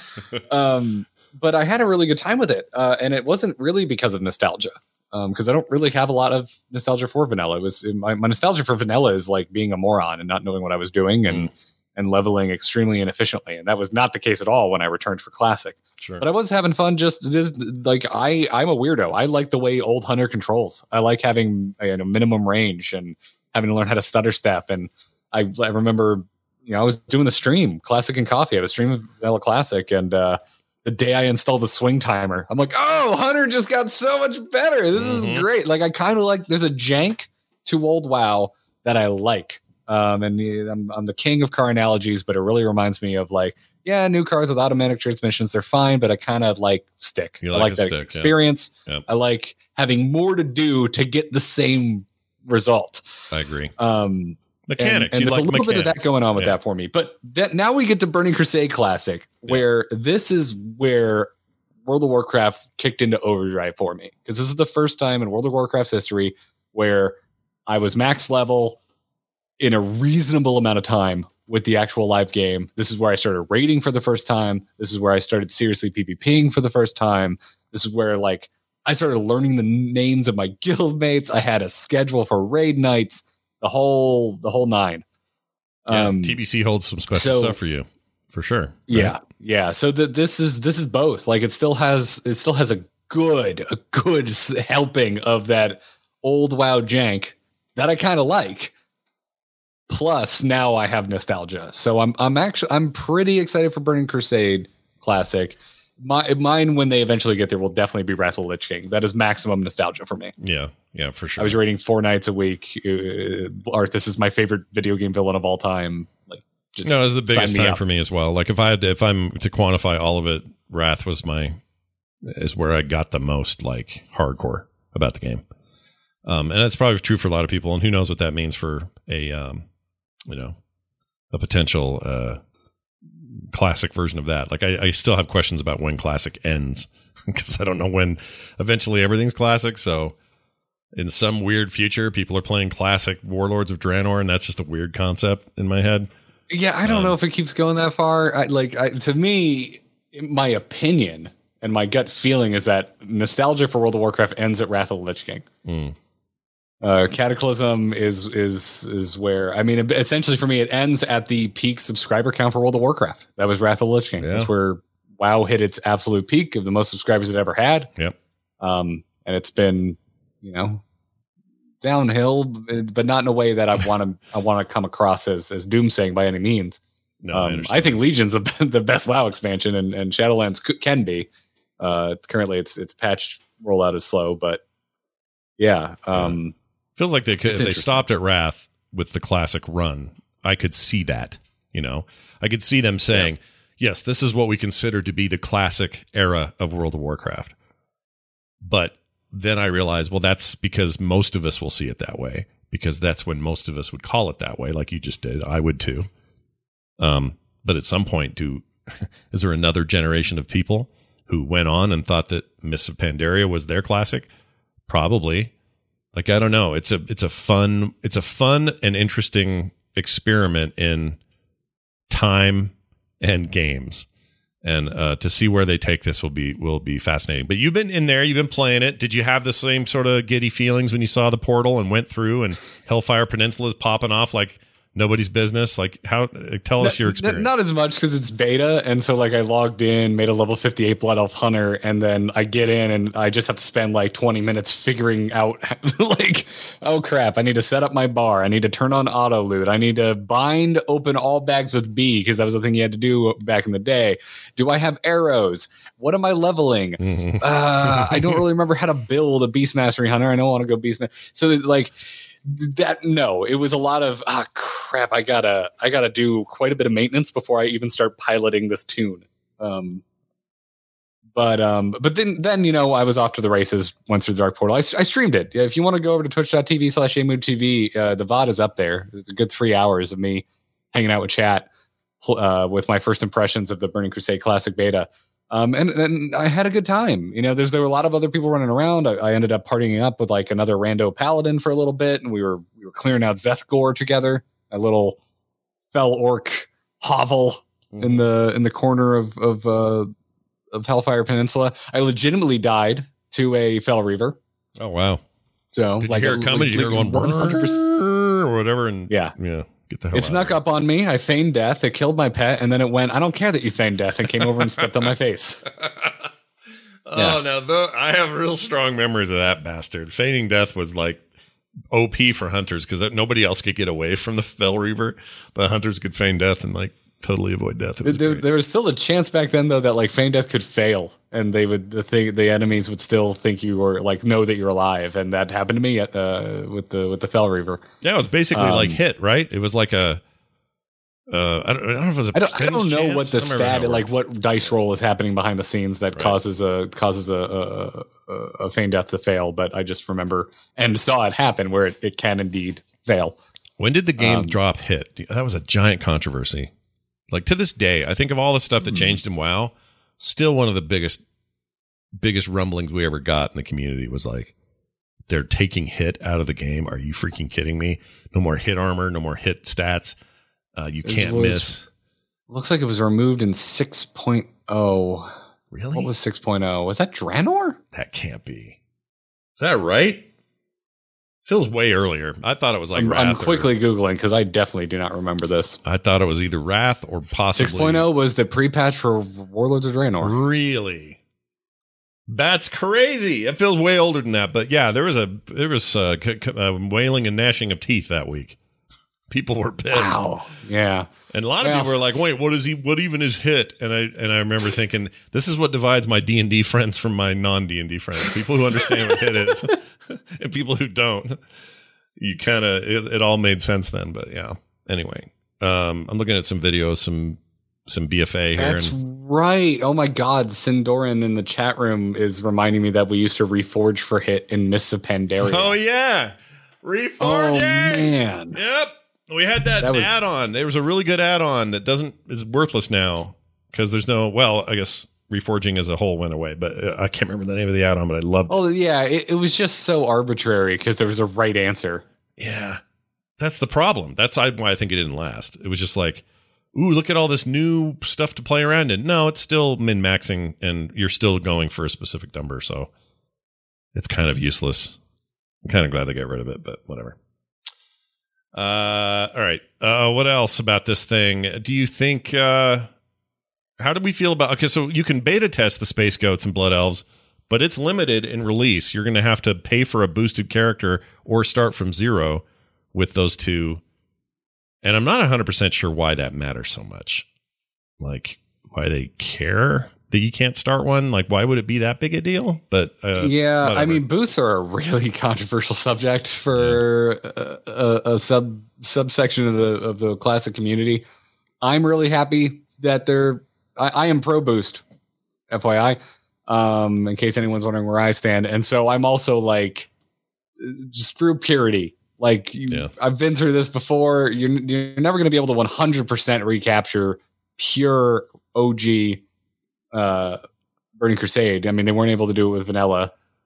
Um, but I had a really good time with it, uh, and it wasn't really because of nostalgia, because I don't really have a lot of nostalgia for Vanilla. It was my, my nostalgia for Vanilla is like being a moron and not knowing what I was doing and and leveling extremely inefficiently, and that was not the case at all when I returned for Classic. Sure. But I was having fun. Just this, like I, I'm a weirdo. I like the way old Hunter controls. I like having a, you know, minimum range and having to learn how to stutter step. And I, I remember, you know, I was doing the stream, Classic and Coffee. I was streaming Vanilla Classic, and uh, the day I installed the swing timer, I'm like, oh, Hunter just got so much better. This Mhm. is great. Like I kind of like. There's a jank to old WoW that I like. Um, and uh, I'm, I'm the king of car analogies, but it really reminds me of like, yeah, new cars with automatic transmissions, they're fine, but I kind of like stick. You I like like a that stick, yeah. experience. Yep. I like having more to do to get the same result. I agree. Um, Mechanics. And, and you there's like a little bit of that mechanics. going on with Yeah. that for me. But that now we get to Burning Crusade Classic, where this is where World of Warcraft kicked into overdrive for me. Because this is the first time in World of Warcraft's history where I was max level in a reasonable amount of time with the actual live game. This is where I started raiding for the first time. This is where I started seriously PvPing for the first time. This is where like I started learning the names of my guild mates. I had a schedule for raid nights, the whole the whole nine. Yeah, Um, T B C holds some special so- stuff for you, for sure. right? Yeah, yeah. So that this is this is both. Like it still has it still has a good a good s- helping of that old WoW jank that I kind of like. Plus, now I have nostalgia, so I'm I'm actually I'm pretty excited for Burning Crusade Classic. My mine when they eventually get there will definitely be Wrath of the Lich King. That is maximum nostalgia for me. Yeah, yeah, for sure. I was raiding four nights a week. Uh, Arthas is my favorite video game villain of all time. Like, just no, it was the sign biggest me time up. for me as well. Like if I had to, if I'm to quantify all of it, Wrath was my is where I got the most like hardcore about the game. Um, and that's probably true for a lot of people. And who knows what that means for a, um, you know, a potential uh, classic version of that. Like, I, I still have questions about when classic ends because I don't know when eventually everything's classic. So in some weird future, people are playing classic Warlords of Draenor, and that's just a weird concept in my head. Yeah, I don't um, know if it keeps going that far. I, like, I, to me, my opinion and my gut feeling is that nostalgia for World of Warcraft ends at Wrath of the Lich King. Mm. Uh, Cataclysm is is is where, I mean, essentially for me, it ends at the peak subscriber count for World of Warcraft. That was Wrath of the Lich King. Yeah. That's where WoW hit its absolute peak of the most subscribers it ever had. Yep. Um, and it's been, you know, downhill, but not in a way that I want to I want to come across as as doomsaying by any means. No, um, I, I think Legion's the, the best WoW expansion, and, and Shadowlands c- can be. Uh, currently, its its patch rollout is slow, but yeah. Um, yeah. Feels like they could, if they stopped at Wrath with the classic run, I could see that, you know, I could see them saying, yeah. yes, this is what we consider to be the classic era of World of Warcraft. But then I realized, well, that's because most of us will see it that way, because that's when most of us would call it that way. Like you just did. I would too. Um, but at some point, do, is there another generation of people who went on and thought that Mists of Pandaria was their classic? Probably. Like, I don't know. It's a, it's a fun, it's a fun and interesting experiment in time and games. And uh, to see where they take this will be, will be fascinating. But you've been in there, you've been playing it. Did you have the same sort of giddy feelings when you saw the portal and went through and Hellfire Peninsula is popping off like nobody's business? Like, how, tell us not, your experience. Not as much because it's beta. And so like I logged in, made a level fifty-eight Blood Elf Hunter, and then I get in and I just have to spend like twenty minutes figuring out like, oh crap, I need to set up my bar. I need to turn on auto loot. I need to bind open all bags with B because that was the thing you had to do back in the day. Do I have arrows? What am I leveling? Mm-hmm. uh, I don't really remember how to build a Beast Mastery Hunter. I don't want to go Beast Mastery. So it's like, that no, it was a lot of ah crap. I gotta I gotta do quite a bit of maintenance before I even start piloting this tune. Um, but um, but then then you know I was off to the races. Went through the Dark Portal. I, I streamed it. If you want to go over to twitch.tv slash amoodtv, uh, the V O D is up there. It's a good three hours of me hanging out with chat uh, with my first impressions of the Burning Crusade Classic Beta. Um, and, and I had a good time. You know, there's there were a lot of other people running around. I, I ended up partying up with like another rando paladin for a little bit, and we were we were clearing out Zethgor together, a little fell orc hovel mm. in the in the corner of of uh, of Hellfire Peninsula. I legitimately died to a Fell Reaver. Oh wow! So did like you hear it coming? Did you hear it going or whatever? And yeah, yeah. Get the hell it snuck up on me. I feigned death. It killed my pet, and then it went, I don't care that you feigned death, and came over and stepped on my face. Oh, yeah. now the, I have real strong memories of that bastard. Feigning death was like O P for hunters because nobody else could get away from the Fell Reaver, but hunters could feign death and like totally avoid death. It was there, there was still a chance back then though that like feign death could fail, and they would the thing the enemies would still think you were like know that you're alive, and that happened to me at, uh, with the with the Fell Reaver. Yeah, it was basically um, like hit right. It was like a. Uh, I don't, I don't know if it was a I don't, I don't know chance. what the stat, like what dice roll is happening behind the scenes that right. causes a causes a, a, a, a feign death to fail, but I just remember and saw it happen where it, it can indeed fail. When did the game um, drop hit? That was a giant controversy. Like to this day, I think of all the stuff that hmm. changed in WoW, still one of the biggest biggest rumblings we ever got in the community was like, they're taking hit out of the game. Are you freaking kidding me? No more hit armor, no more hit stats. Uh, you can't was, miss. Looks like it was removed in six point oh. Really? What was six point oh? Was that Draenor? That can't be. Is that right? Feels way earlier. I thought it was like I'm, Wrath. I'm quickly or, Googling because I definitely do not remember this. I thought it was either Wrath or possibly. six point oh was the pre-patch for Warlords of Draenor. Really? That's crazy. It feels way older than that. But yeah, there was a there was uh, c- c- uh, wailing and gnashing of teeth that week. People were pissed. Wow. Yeah. And a lot of well, people were like, wait, what is he, what even is hit? And I, and I remember thinking, this is what divides my D and D friends from my non D and D friends. People who understand what hit is and people who don't. You kind of, it, it all made sense then, but yeah. Anyway, um, I'm looking at some videos, some, some B F A here. That's and right. Oh my God. Sindoran in the chat room is reminding me that we used to reforge for hit in Mists of Pandaria. Oh, yeah. Reforging. Oh, man. Yep. We had that, That was- add-on. There was a really good add-on that doesn't is worthless now because there's no, well, I guess Reforging as a whole went away, but uh, I can't remember the name of the add-on, but I loved it. Oh, yeah. It, it was just so arbitrary because there was a right answer. Yeah. That's the problem. That's why I think it didn't last. It was just like, ooh, look at all this new stuff to play around in. No, it's still min-maxing, and you're still going for a specific number, so it's kind of useless. I'm kind of glad they got rid of it, but whatever. Uh, all right. Uh, what else about this thing? Do you think... Uh, how do we feel about... Okay, so you can beta test the Space Goats and Blood Elves, but it's limited in release. You're going to have to pay for a boosted character or start from zero with those two. And I'm not one hundred percent sure why that matters so much. Like, why they care that you can't start one? Like, why would it be that big a deal? But uh, yeah, whatever. I mean, boosts are a really controversial subject for yeah. a, a, a sub subsection of the of the classic community. I'm really happy that they're... I, I am pro boost, F Y I, um, in case anyone's wondering where I stand. And so I'm also like, just through purity. Like, you, Yeah. I've been through this before. You're, you're never going to be able to one hundred percent recapture pure O G uh, Burning Crusade. I mean, they weren't able to do it with vanilla.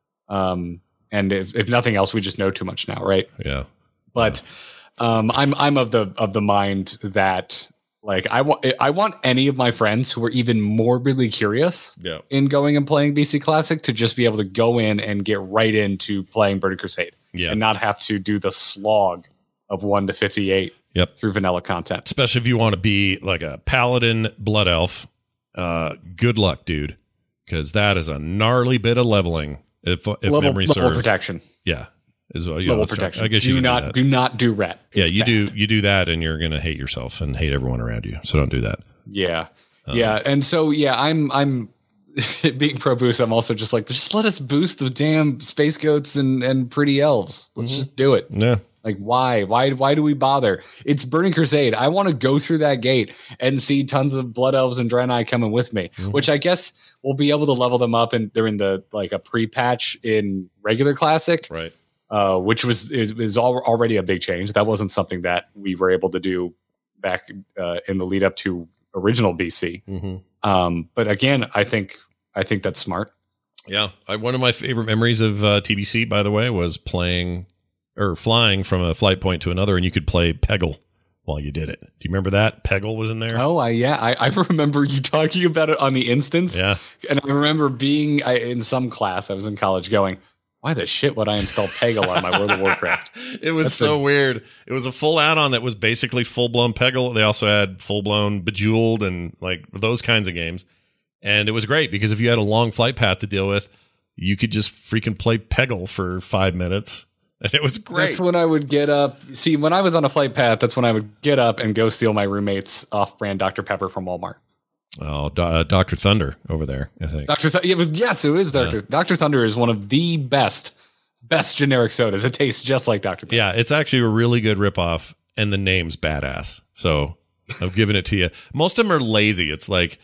Um, and if, if nothing else, we just know too much now, right? Yeah. But um, I'm I'm of the of the mind that like I want I want any of my friends who are even morbidly curious Yeah. in going and playing B C Classic to just be able to go in and get right into playing Burning Crusade Yeah. and not have to do the slog of one to fifty-eight Yep. through vanilla content. Especially if you want to be like a paladin blood elf. Uh, good luck, dude, because that is a gnarly bit of leveling. If if level, memory level serves, protection. yeah, is well, yeah, level that's right. protection. I guess do you can not do, that. do not do ret. Yeah, It's you bad. do you do that, and you're gonna hate yourself and hate everyone around you. So don't do that. Yeah. Um, yeah. And so, yeah, I'm, I'm being pro boost. I'm also just like, just let us boost the damn space goats and, and pretty elves. Let's Mm-hmm. just do it. Yeah, Like, why, why, why do we bother? It's Burning Crusade. I want to go through that gate and see tons of blood elves and Draenei coming with me, Mm-hmm. which I guess we'll be able to level them up and during the, like a pre-patch in regular classic, right. uh, which was, is, is al- already a big change. That wasn't something that we were able to do back uh, in the lead up to original B C. Mm-hmm. Um, but again, I think I think that's smart. Yeah, I, one of my favorite memories of uh, T B C, by the way, was playing or flying from a flight point to another, and you could play Peggle while you did it. Do you remember that? Peggle was in there. Oh, I yeah, I, I remember you talking about it on the instance. Yeah, And I remember being I, in some class, I was in college going, why the shit would I install Peggle on my World of Warcraft? it was That's so a- weird. It was a full add-on that was basically full-blown Peggle. They also had full-blown Bejeweled and like those kinds of games. And it was great because if you had a long flight path to deal with, you could just freaking play Peggle for five minutes. And it was great. That's when I would get up. See, when I was on a flight path, that's when I would get up and go steal my roommate's off-brand Doctor Pepper from Walmart. Oh, Do- uh, Doctor Thunder over there, I think. Doctor Th- it was yes, it is Doctor Doctor Thunder is one of the best best generic sodas. It tastes just like Doctor Pepper. Yeah, it's actually a really good ripoff, and the name's badass. So I'm giving it to you. Most of them are lazy. It's like,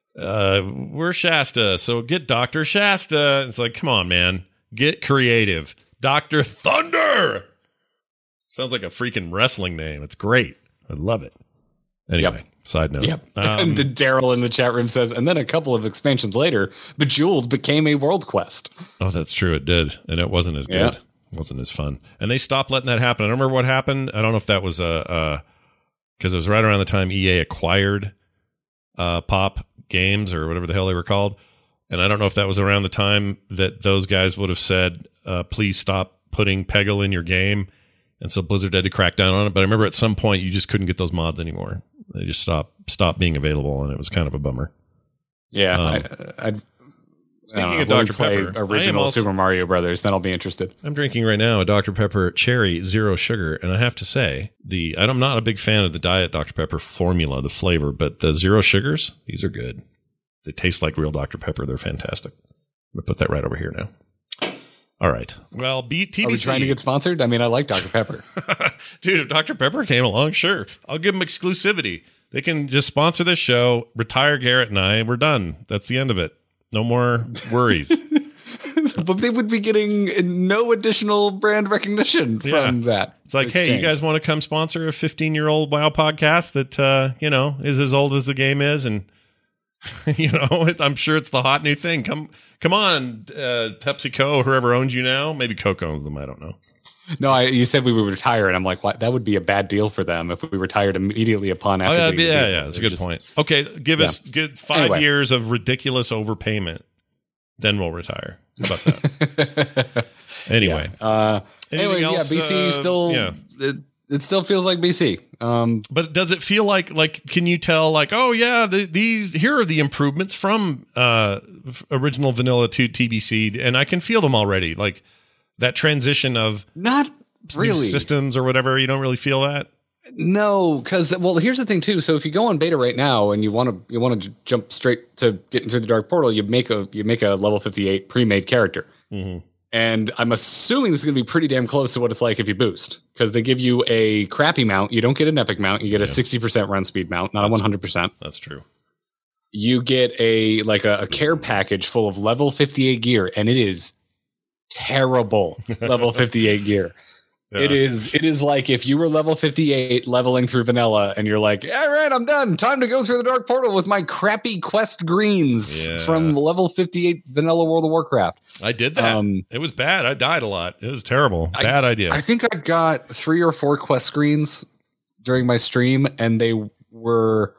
uh, we're Shasta, so get Doctor Shasta. It's like, come on, man. Get creative. Doctor Thunder! Sounds like a freaking wrestling name. It's great. I love it. Anyway, Yep. side note. Yep. Um, and Daryl in the chat room says, and then a couple of expansions later, Bejeweled became a world quest. Oh, that's true. It did. And it wasn't as good. Yeah. It wasn't as fun. And they stopped letting that happen. I don't remember what happened. I don't know if that was a, uh, because it was right around the time E A acquired uh, Pop Games or whatever the hell they were called. And I don't know if that was around the time that those guys would have said, uh, please stop putting Peggle in your game. And so Blizzard had to crack down on it. But I remember at some point you just couldn't get those mods anymore. They just stopped stopped being available, and it was kind of a bummer. Yeah. Um, I, I'd, Speaking I of don't know, Doctor play Pepper, I am original also- Super Mario Brothers, then I'll be interested. I'm drinking right now a Doctor Pepper Cherry Zero Sugar, and I have to say, the I'm not a big fan of the Diet Doctor Pepper formula, the flavor, but the Zero Sugars, these are good. They taste like real Doctor Pepper. They're fantastic. I'm going to put that right over here now. All right. Well, B- T B C. Are we trying to get sponsored? I mean, I like Doctor Pepper. Dude, if Doctor Pepper came along, sure. I'll give them exclusivity. They can just sponsor this show, retire Garrett and I, and we're done. That's the end of it. No more worries. But they would be getting no additional brand recognition from Yeah. that. It's like, exchange. hey, you guys want to come sponsor a fifteen-year-old WoW podcast that, uh, you know, is as old as the game is? And, you know, it, I'm sure it's the hot new thing. Come come on, uh, PepsiCo, whoever owns you now. Maybe Coke owns them. I don't know. No, I, you said we would retire, and I'm like, what? That would be a bad deal for them if we retired immediately upon Oh, after. yeah, getting the yeah, deal. yeah. That's a They're good just- point. Okay, give us Yeah. good five Anyway. years of ridiculous overpayment. Then we'll retire. How about that? Anyway. Uh, Anything anyways, else, yeah, B C uh, still. yeah. It, it still feels like B C. Um, But does it feel like like can you tell like oh yeah the, these here are the improvements from uh f- original vanilla to T B C and I can feel them already, like that transition of not new really. systems or whatever. You don't really feel that. No, because well, here's the thing too. So if you go on beta right now and you want to you want to j- jump straight to getting through the Dark Portal, you make a you make a level fifty-eight pre-made character, Mhm. and I'm assuming this is going to be pretty damn close to what it's like if you boost, because they give you a crappy mount. You don't get an epic mount. You get a sixty percent run speed mount, not a one hundred percent. That's true. You get a like a, a care package full of level fifty-eight gear, and it is terrible level fifty-eight gear. Yeah. It is it is like if you were level fifty-eight leveling through vanilla and you're like, all right, I'm done. Time to go through the Dark Portal with my crappy quest greens Yeah. from level fifty-eight vanilla World of Warcraft. I did that. Um, it was bad. I died a lot. It was terrible. I- Bad idea. I think I got three or four quest screens during my stream, and they were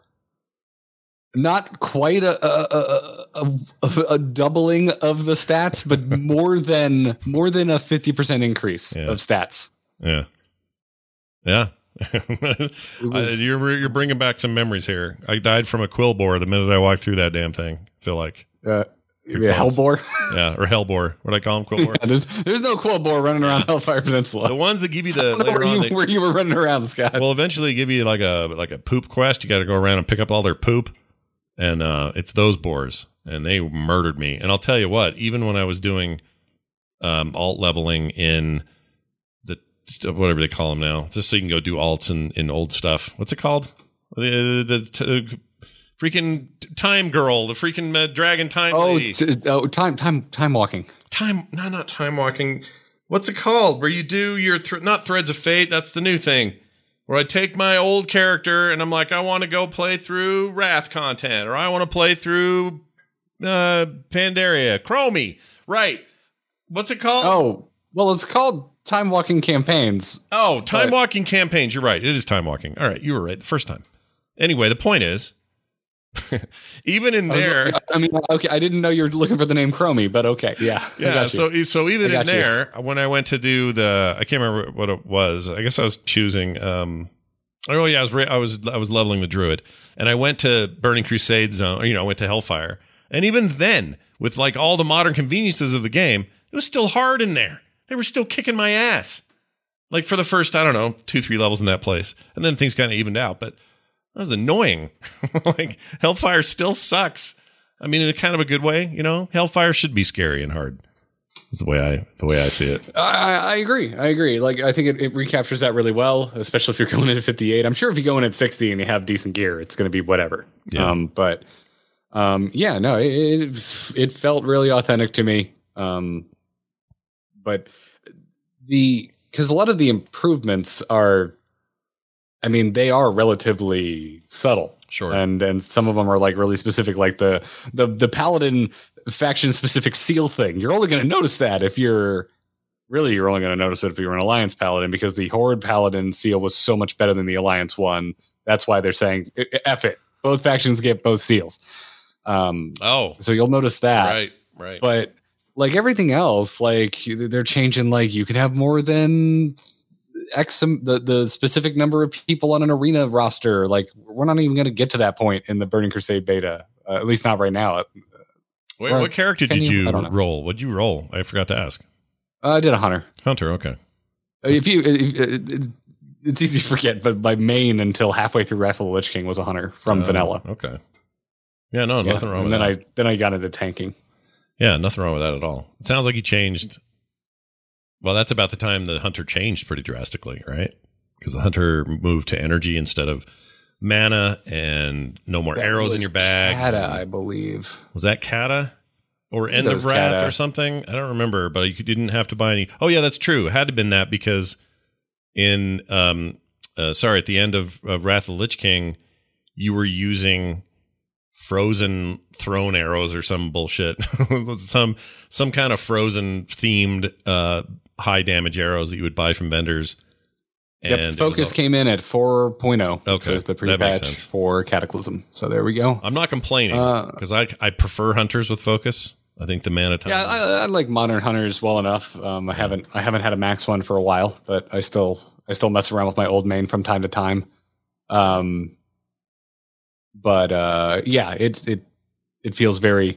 not quite a a, a, a, a doubling of the stats, but more than more than a fifty percent increase Yeah. of stats. yeah. Yeah. was- I- you're you're bringing back some memories here. I died from a quill boar the minute I walked through that damn thing. I feel like Uh, Pretty yeah, close. Hellbore. yeah, or hellboar. What do I call him? Quill boar. there's there's no Quillbore running around Hellfire Peninsula. The ones that give you I the don't know later where on. you, they- where you were running around, Scott. well, eventually give you like a like a poop quest. You got to go around and pick up all their poop, and uh, it's those boars, and they murdered me. And I'll tell you what, even when I was doing um, alt leveling in the st- whatever they call them now, just so you can go do alts in, in old stuff. What's it called? The, the, the, freaking time girl, the freaking uh, dragon time oh, lady. t- oh, time time time walking. time no not time walking, what's it called where you do your th- not threads of fate, that's the new thing where I take my old character and I'm like, I want to go play through Wrath content, or I want to play through uh Pandaria Chromie, right? What's it called? Oh, well, it's called time walking campaigns. oh time but- walking campaigns, you're right, it is time walking. All right, you were right the first time. Anyway, the point is even in I was- there I mean, okay, I didn't know you were looking for the name Chromie, but okay, yeah, I Yeah, got you. so so even I in got you. there, when I went to do the, I can't remember what it was. I guess I was choosing. Um, oh yeah, I was re- I was I was leveling the druid, and I went to Burning Crusade zone. Or, you know, I went to Hellfire, and even then, with like all the modern conveniences of the game, it was still hard in there. They were still kicking my ass. Like for the first, I don't know, two three levels in that place, and then things kind of evened out, but. That was annoying. Like Hellfire still sucks. I mean, in a kind of a good way, you know. Hellfire should be scary and hard. Is the way I the way I see it. I, I agree. I agree. Like, I think it, it recaptures that really well, especially if you're going in at fifty-eight. I'm sure if you go in at sixty and you have decent gear, it's going to be whatever. Yeah. Um, but um, yeah, no, it, it it felt really authentic to me. Um, but the because a lot of the improvements are, I mean, they are relatively subtle. Sure. And and some of them are like really specific, like the the the paladin faction specific seal thing. You're only going to notice that if you're really you're only going to notice it if you're an alliance paladin, because the horde paladin seal was so much better than the alliance one. That's why they're saying F it. Both factions get both seals. Um, Oh, so you'll notice that. right, right. But like everything else, like they're changing. Like you can have more than X the the specific number of people on an arena roster. Like we're not even going to get to that point in the Burning Crusade beta, uh, at least not right now. Wait, or what character can did you- you, I don't know. roll? What'd you roll? I forgot to ask. Uh, I did a hunter. Hunter. Okay. If you, if, it, it's easy to forget, but my main until halfway through Wrath of the Lich King was a hunter from Uh, vanilla. Okay. Yeah. No, Yeah, nothing wrong and with then that. I then I got into tanking. Yeah, nothing wrong with that at all. It sounds like you changed. Well, that's about the time the hunter changed pretty drastically, right? Because the hunter moved to energy instead of mana and no more That arrows in was your bags. Kata, I believe. Was that Kata? Or End That of was Wrath Kata. or something? I don't remember, but you didn't have to buy any. Oh, yeah, that's true. It had to have been that because in, um, uh, sorry, at the end of, of Wrath of the Lich King, you were using frozen throne arrows or some bullshit. some some kind of frozen themed uh, high damage arrows that you would buy from vendors. Yep, And Focus all, came in at four point oh, Okay, which was the that makes pre-patch sense. for Cataclysm. So there we go. I'm not complaining Uh, because I I prefer hunters with focus. I think the mana time. Yeah, I, I like modern hunters well enough. Um, I haven't I haven't had a max one for a while, but I still I still mess around with my old main from time to time. Um, but uh, yeah, it it it feels very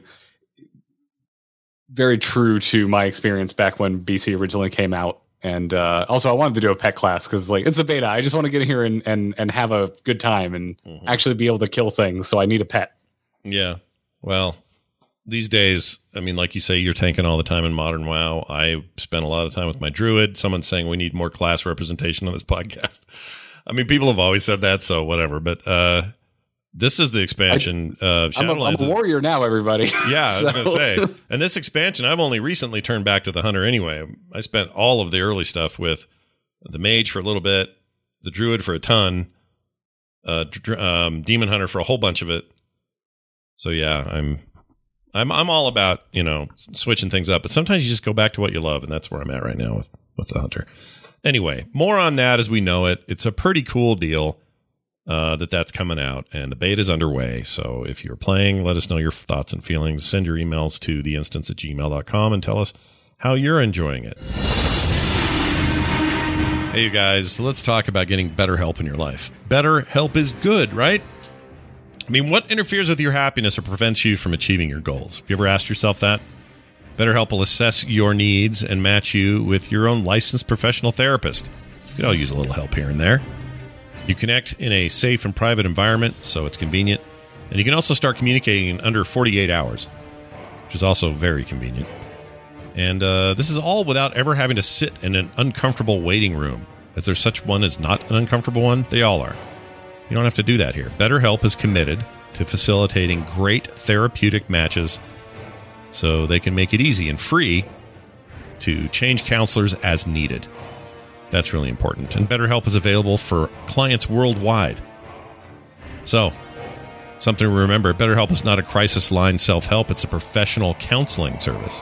very true to my experience back when B C originally came out. And uh, also, I wanted to do a pet class because like it's the beta. I just want to get in here and and and have a good time and Mhm. actually be able to kill things. So I need a pet. Yeah. Well, these days, I mean, like you say, you're tanking all the time in modern WoW. I spent a lot of time with my druid. Someone's saying we need more class representation on this podcast. I mean, people have always said that, so whatever. But uh, this is the expansion. I, uh, I'm a, I'm a warrior now, everybody. Yeah, I was So- going to say. And this expansion, I've only recently turned back to the hunter anyway. I spent all of the early stuff with the mage for a little bit, the druid for a ton, uh, dr- um, demon hunter for a whole bunch of it. So yeah, I'm, I'm, I'm all about, you know, switching things up. But sometimes you just go back to what you love, and that's where I'm at right now with with the hunter. Anyway, more on that as we know it. It's a pretty cool deal. Uh, that that's coming out, and the beta is underway. So if you're playing, let us know your thoughts and feelings. Send your emails to the instance at gmail dot com and tell us how you're enjoying it. Hey, you guys, let's talk about getting better help in your life. Better help is good, right? I mean, what interferes with your happiness or prevents you from achieving your goals? Have you ever asked yourself that? BetterHelp will assess your needs and match you with your own licensed professional therapist. You could all use a little help here and there. You connect in a safe and private environment, so it's convenient. And you can also start communicating in under forty-eight hours, which is also very convenient. And uh, this is all without ever having to sit in an uncomfortable waiting room. Is there such one as not an uncomfortable one? They all are. You don't have to do that here. BetterHelp is committed to facilitating great therapeutic matches so they can make it easy and free to change counselors as needed. That's really important. And BetterHelp is available for clients worldwide. So, something to remember, BetterHelp is not a crisis line self-help. It's a professional counseling service.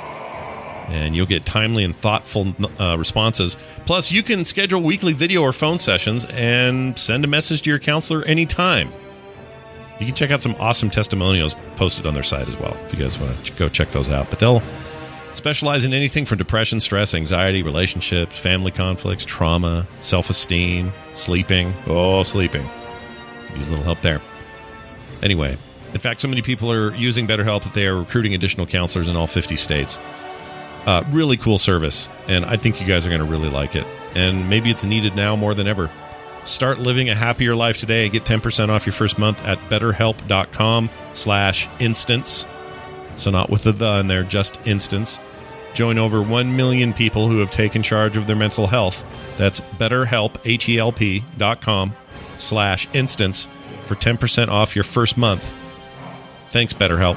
And you'll get timely and thoughtful uh, responses. Plus, you can schedule weekly video or phone sessions and send a message to your counselor anytime. You can check out some awesome testimonials posted on their site as well, if you guys want to go check those out. But they'll specialize in anything from depression, stress, anxiety, relationships, family conflicts, trauma, self-esteem, sleeping. Oh, sleeping. Could use a little help there. Anyway, in fact, so many people are using BetterHelp that they are recruiting additional counselors in all fifty states. Uh, really cool service, and I think you guys are going to really like it. And maybe it's needed now more than ever. Start living a happier life today and get ten percent off your first month at betterhelp.com slash instance. So not with the the in there, just instance. Join over one million people who have taken charge of their mental health. That's betterhelp, H-E-L-P dot com slash instance for ten percent off your first month. Thanks, BetterHelp.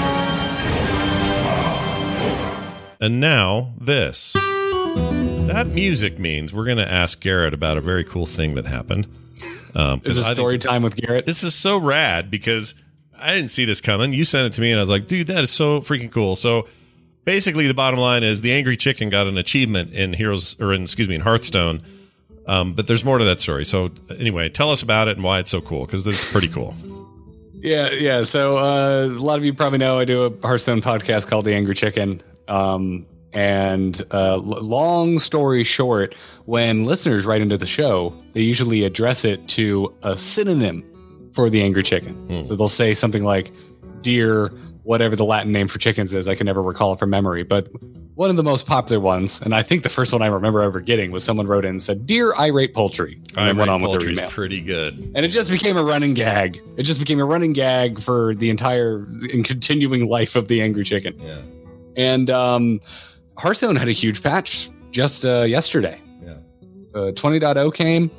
And now, this. That music means we're going to ask Garrett about a very cool thing that happened. Um, Is it story time with Garrett? This is so rad because I didn't see this coming. You sent it to me, and I was like, dude, that is so freaking cool. So basically, the bottom line is the Angry Chicken got an achievement in Heroes, or in, excuse me, in Hearthstone. Um, but there's more to that story. So anyway, tell us about it and why it's so cool, because it's pretty cool. Yeah, yeah. So uh, a lot of you probably know I do a Hearthstone podcast called The Angry Chicken. Um, and uh, l- long story short, when listeners write into the show, they usually address it to a synonym for the Angry Chicken. Hmm. So they'll say something like dear, whatever the Latin name for chickens is. I can never recall it from memory. But one of the most popular ones, and I think the first one I remember ever getting, was someone wrote in and said, "Dear irate poultry." And then went on with their Poultry's email. pretty good. And it just became a running gag. It just became a running gag for the entire and continuing life of the Angry Chicken. Yeah. And um, Hearthstone had a huge patch just uh, yesterday. Yeah. Uh, twenty point oh came,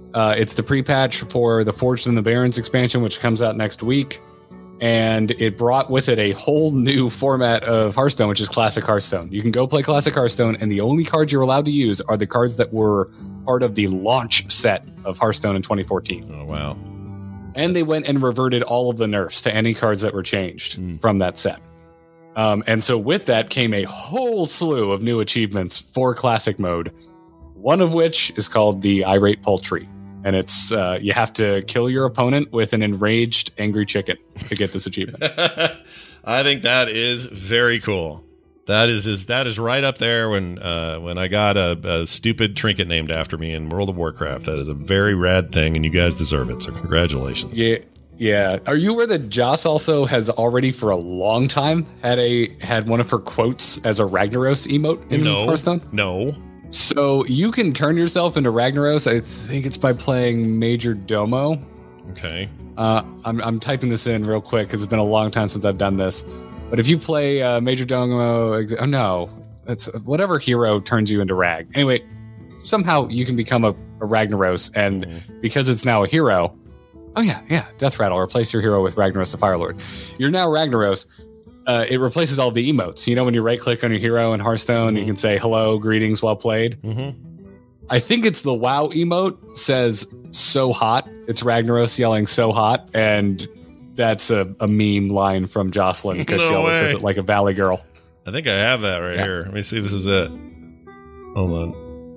Uh, it's the pre-patch for the Forged in the Barrens expansion, which comes out next week. And it brought with it a whole new format of Hearthstone, which is Classic Hearthstone. You can go play Classic Hearthstone, and the only cards you're allowed to use are the cards that were part of the launch set of Hearthstone in twenty fourteen. Oh, wow. And they went and reverted all of the nerfs to any cards that were changed mm. from that set. Um, and so with that came a whole slew of new achievements for Classic mode, one of which is called the Irate Poultry. And it's uh, you have to kill your opponent with an enraged, angry chicken to get this achievement. I think that is very cool. That is is that is right up there when uh, when I got a, a stupid trinket named after me in World of Warcraft. That is a very rad thing, and you guys deserve it. So congratulations. Yeah, yeah. Are you aware that Joss also has already for a long time had a had one of her quotes as a Ragnaros emote in no, Hearthstone? No. So you can turn yourself into Ragnaros. I think it's by playing Major Domo. Okay. Uh, I'm, I'm typing this in real quick because it's been a long time since I've done this. But if you play uh, Major Domo, oh no, it's whatever hero turns you into Rag. Anyway, somehow you can become a, a Ragnaros, and mm-hmm. because it's now a hero. Oh yeah, yeah. Death Rattle. Replace your hero with Ragnaros the Firelord. You're now Ragnaros. Uh, it replaces all the emotes. You know, when you right click on your hero in Hearthstone, mm-hmm. you can say, hello, greetings, well played. Mm-hmm. I think it's the WoW emote says so hot. It's Ragnaros yelling so hot. And that's a, a meme line from Jocelyn because no she always way. says it like a Valley girl. I think I have that right yeah. here. Let me see if this is it. Hold on.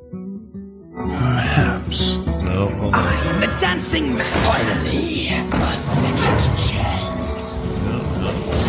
Perhaps. No, hold on. I'm the dancing master. Finally, a second chance. No, no.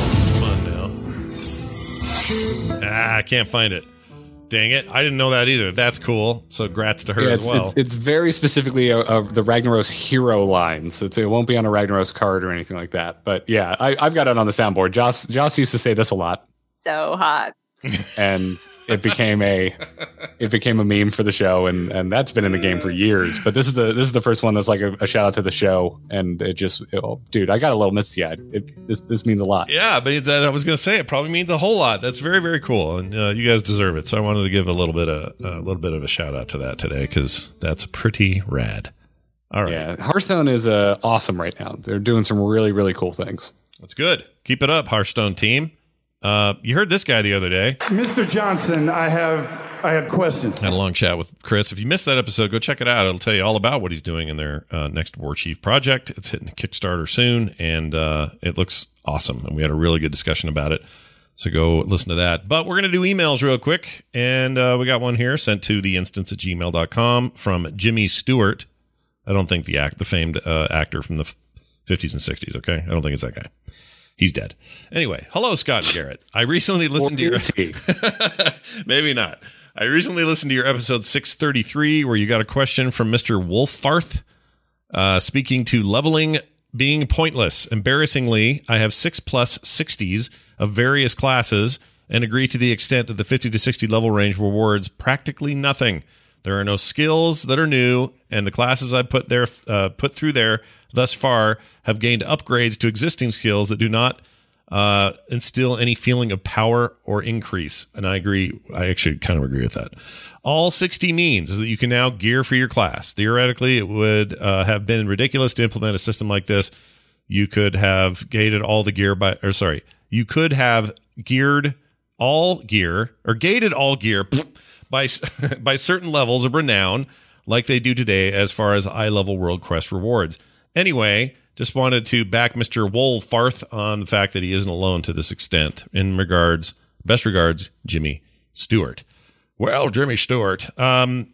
Ah, I can't find it. Dang it. I didn't know that either. That's cool. So grats to her yeah, as it's, well. It's, it's very specifically a, a, the Ragnaros hero lines. It's, it won't be on a Ragnaros card or anything like that. But yeah, I, I've got it on the soundboard. Joss, Joss used to say this a lot. So hot. And it became a it became a meme for the show, and, and that's been in the game for years. But this is the this is the first one that's like a, a shout out to the show, and it just it, oh, dude, I got a little misty eyed. This this means a lot. Yeah, but that, I was gonna say it probably means a whole lot. That's very very cool, and uh, you guys deserve it. So I wanted to give a little bit of a little bit of a shout out to that today because that's pretty rad. All right, yeah, Hearthstone is uh, awesome right now. They're doing some really really cool things. That's good. Keep it up, Hearthstone team. Uh, you heard this guy the other day. Mister Johnson, I have I have questions. Had a long chat with Chris. If you missed that episode, go check it out. It'll tell you all about what he's doing in their uh, next War Chief project. It's hitting Kickstarter soon, and uh, it looks awesome. And we had a really good discussion about it. So go listen to that. But we're going to do emails real quick. And uh, we got one here sent to the instance at gmail dot com from Jimmy Stewart. I don't think the act, the famed uh, actor from the fifties and sixties, okay? I don't think it's that guy. He's dead. Anyway, hello, Scott and Garrett. I recently listened to your... Maybe not. I recently listened to your episode six thirty-three where you got a question from Mister Wolfarth uh, speaking to leveling being pointless. Embarrassingly, I have six plus sixties of various classes and agree to the extent that the fifty to sixty level range rewards practically nothing. There are no skills that are new, and the classes I put there, uh, put through there thus far have gained upgrades to existing skills that do not uh, instill any feeling of power or increase. And I agree. I actually kind of agree with that. All sixty means is that you can now gear for your class. Theoretically, it would uh, have been ridiculous to implement a system like this. You could have gated all the gear by, or sorry, you could have geared all gear or gated all gear by by certain levels of renown, like they do today, as far as eye-level World Quest rewards. Anyway, just wanted to back Mister Wolfarth on the fact that he isn't alone to this extent. In regards, best regards, Jimmy Stewart. Well, Jimmy Stewart. Um,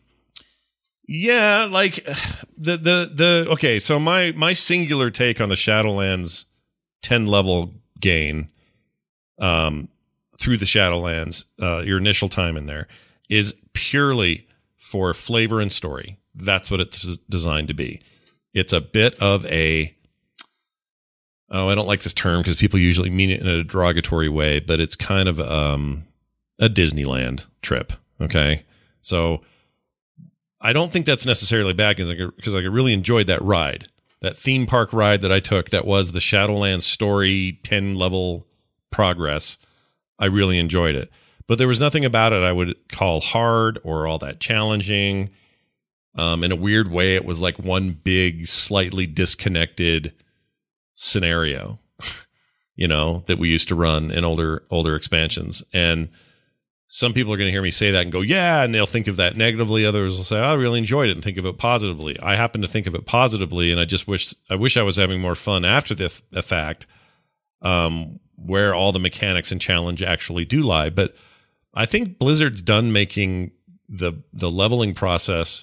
yeah, like the the the. Okay, so my my singular take on the Shadowlands ten level gain, um, through the Shadowlands, uh, your initial time in there is purely for flavor and story. That's what it's designed to be. It's a bit of a, oh, I don't like this term because people usually mean it in a derogatory way, but it's kind of um, a Disneyland trip. Okay. So I don't think that's necessarily bad because I, because I really enjoyed that ride, that theme park ride that I took that was the Shadowlands story ten level progress. I really enjoyed it, but there was nothing about it I would call hard or all that challenging. Um, in a weird way, it was like one big, slightly disconnected scenario, you know, that we used to run in older older expansions. And some people are going to hear me say that and go, yeah, and they'll think of that negatively. Others will say, oh, I really enjoyed it and think of it positively. I happen to think of it positively, and I just wish I wish I was having more fun after the, f- the fact, um, where all the mechanics and challenge actually do lie. But I think Blizzard's done making the the leveling process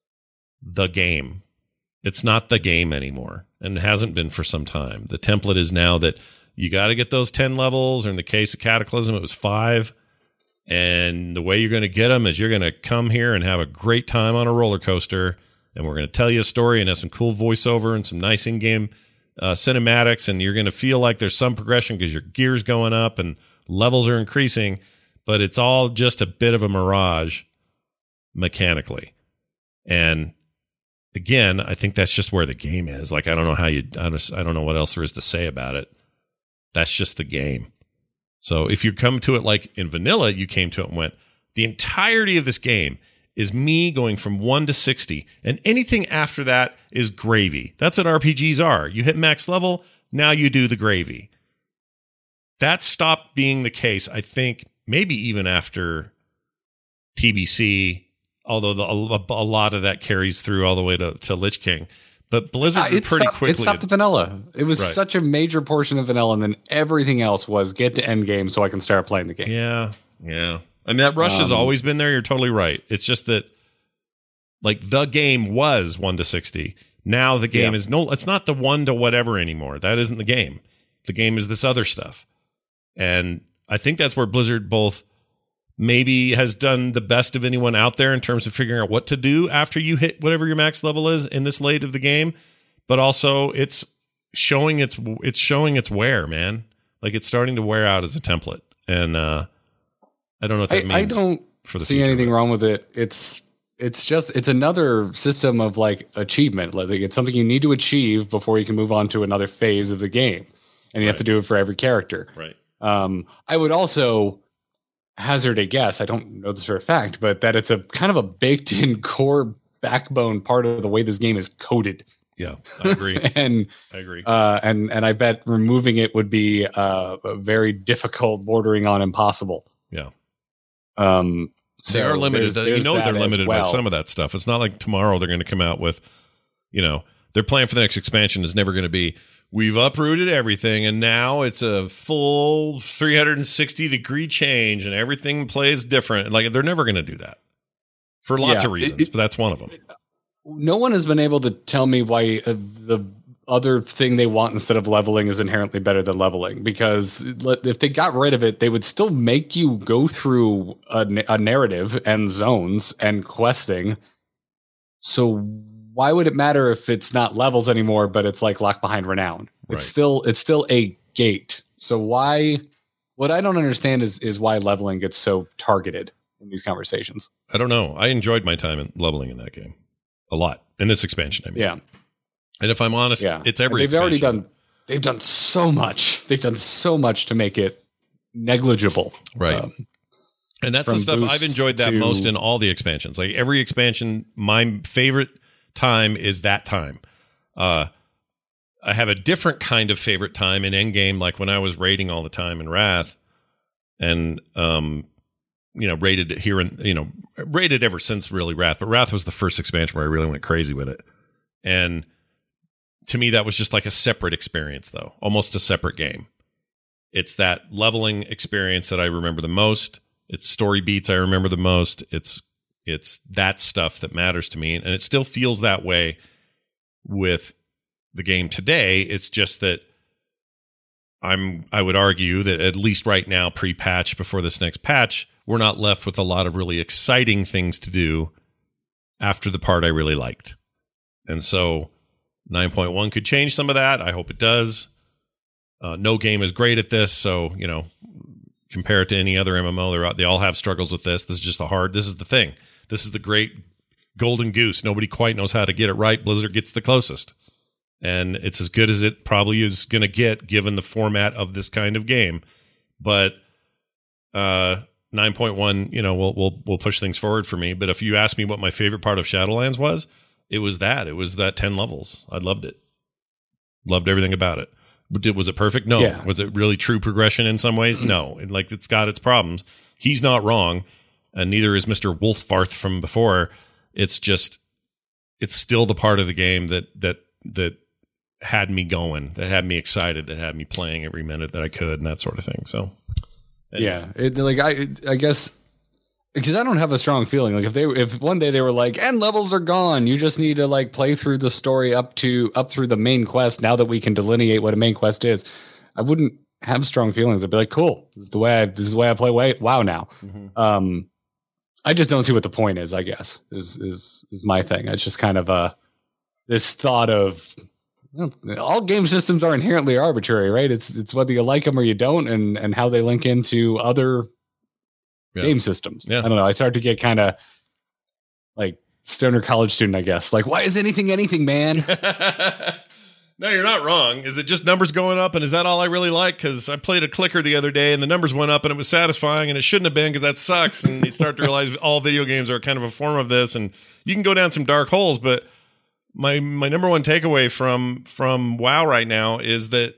the game. It's not the game anymore, and it hasn't been for some time. The template is now that you got to get those ten levels, or in the case of Cataclysm, it was five. And the way you're going to get them is you're going to come here and have a great time on a roller coaster, and we're going to tell you a story and have some cool voiceover and some nice in-game uh, cinematics, and you're going to feel like there's some progression because your gear's going up and levels are increasing, but it's all just a bit of a mirage mechanically. And again, I think that's just where the game is. Like, I don't know how you, I don't, I don't know what else there is to say about it. That's just the game. So if you come to it like in vanilla, you came to it and went, the entirety of this game is me going from one to sixty, and anything after that is gravy. That's what R P Gs are. You hit max level, now you do the gravy. That stopped being the case, I think, maybe even after T B C, although the, a, a lot of that carries through all the way to, to Lich King. But Blizzard uh, pretty stopped, quickly. It stopped at vanilla. It was right. such a major portion of vanilla, and then everything else was get to end game so I can start playing the game. Yeah, yeah. I mean, that rush um, has always been there. You're totally right. It's just that, like, the game was one to sixty. Now the game yeah. is no. It's not the one to whatever anymore. That isn't the game. The game is this other stuff, and I think that's where Blizzard both maybe has done the best of anyone out there in terms of figuring out what to do after you hit whatever your max level is in this late of the game, but also it's showing its it's showing its wear, man. Like, it's starting to wear out as a template, and uh, I don't know what that I, means. I don't for the see future, anything but. wrong with it. It's it's just it's another system of like achievement. Like, it's something you need to achieve before you can move on to another phase of the game, and you right. have to do it for every character. Right. Um, I would also hazard a guess, I don't know this for a fact, but that it's a kind of a baked in core backbone part of the way this game is coded. Yeah, I agree. and I agree. Uh, and and I bet removing it would be uh, very difficult, bordering on impossible. Yeah. Um, so they are limited. There's, there's you know, they're limited well. by some of that stuff. It's not like tomorrow they're going to come out with, you know, their plan for the next expansion is never going to be, we've uprooted everything, and now it's a full three hundred sixty degree change, and everything plays different. Like, they're never going to do that for lots yeah, of reasons, it, but that's one of them. No one has been able to tell me why uh, the other thing they want instead of leveling is inherently better than leveling, because if they got rid of it, they would still make you go through a, a narrative and zones and questing. So why would it matter if it's not levels anymore, but it's like Locked Behind Renown? It's right. still it's still a gate. So why? What I don't understand is is why leveling gets so targeted in these conversations. I don't know. I enjoyed my time in leveling in that game a lot in this expansion. I mean, yeah. And if I'm honest, yeah. it's every. And they've expansion. already done. They've done so much. They've done so much to make it negligible. Right. Um, and that's the stuff I've enjoyed that to, most in all the expansions. Like, every expansion, my favorite time is that time. Uh, I have a different kind of favorite time in Endgame, like when I was raiding all the time in Wrath, and um, you know, raided here and you know, raided ever since really Wrath. But Wrath was the first expansion where I really went crazy with it, and to me, that was just like a separate experience, though, almost a separate game. It's that leveling experience that I remember the most. It's story beats I remember the most. It's It's that stuff that matters to me. And it still feels that way with the game today. It's just that I'm, I would argue that at least right now, pre-patch, before this next patch, we're not left with a lot of really exciting things to do after the part I really liked. And so nine point one could change some of that. I hope it does. Uh, no game is great at this. So, you know, compare it to any other M M O. They're, they all have struggles with this. This is just the hard, this is the thing. This is the great golden goose. Nobody quite knows how to get it right. Blizzard gets the closest. And it's as good as it probably is going to get given the format of this kind of game. But uh, nine point one, you know, will will will push things forward for me. But if you ask me what my favorite part of Shadowlands was, it was that. It was that ten levels. I loved it. Loved everything about it. Did, was it perfect? No. Yeah. Was it really true progression in some ways? No. And like, it's got its problems. He's not wrong, and neither is Mister Wolffarth from before. It's just, it's still the part of the game that that that had me going, that had me excited, that had me playing every minute that I could, and that sort of thing. So, anyway. yeah, it, like I, I guess. Because I don't have a strong feeling. Like if they, if one day they were like, "And levels are gone. You just need to like play through the story up to up through the main quest." Now that we can delineate what a main quest is, I wouldn't have strong feelings. I'd be like, "Cool, this is the way I, this is the way I play WoW now." Mm-hmm. Um, I just don't see what the point is. I guess is is is my thing. It's just kind of a this thought of you know, all game systems are inherently arbitrary, right? It's it's whether you like them or you don't, and and how they link into other. Yeah. Game systems. Yeah. I don't know. I started to get kind of like stoner college student, I guess. Like, why is anything anything, man? No, you're not wrong. Is it just numbers going up? And is that all I really like? Because I played a clicker the other day and the numbers went up and it was satisfying and it shouldn't have been because that sucks. And you start to realize all video games are kind of a form of this. And you can go down some dark holes. But my my number one takeaway from from WoW right now is that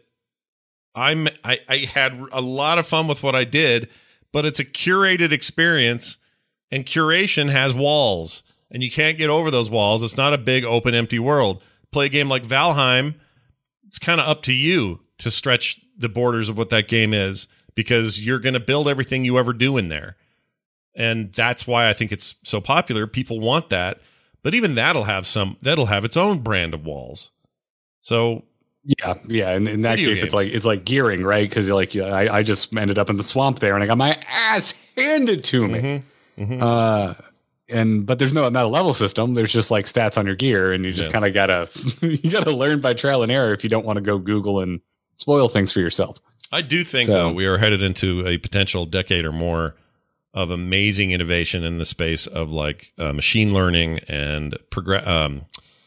I'm I, I had a lot of fun with what I did. But it's a curated experience, and curation has walls, and you can't get over those walls. It's not a big, open, empty world. Play a game like Valheim, it's kind of up to you to stretch the borders of what that game is, because you're going to build everything you ever do in there. And that's why I think it's so popular. People want that. But even that'll have some, that'll have its own brand of walls. So... Yeah, yeah. And in that Video case, games. it's like it's like gearing, right? Because like I, I just ended up in the swamp there, and I got my ass handed to me. Mm-hmm. Mm-hmm. Uh, and but there's no not a level system. There's just like stats on your gear, and you just yeah. kind of gotta you gotta learn by trial and error if you don't want to go Google and spoil things for yourself. I do think so, though we are headed into a potential decade or more of amazing innovation in the space of like uh, machine learning and progress. Um,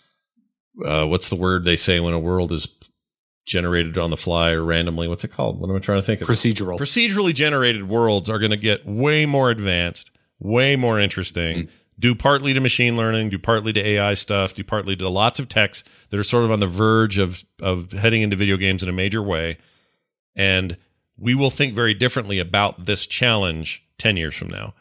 uh, what's the word they say when a world is generated on the fly or randomly? What's it called? What am I trying to think of? Procedural. Procedurally generated worlds are going to get way more advanced, way more interesting, mm-hmm. due partly to machine learning, due partly to A I stuff, due partly to lots of techs that are sort of on the verge of, of heading into video games in a major way. And we will think very differently about this challenge ten years from now.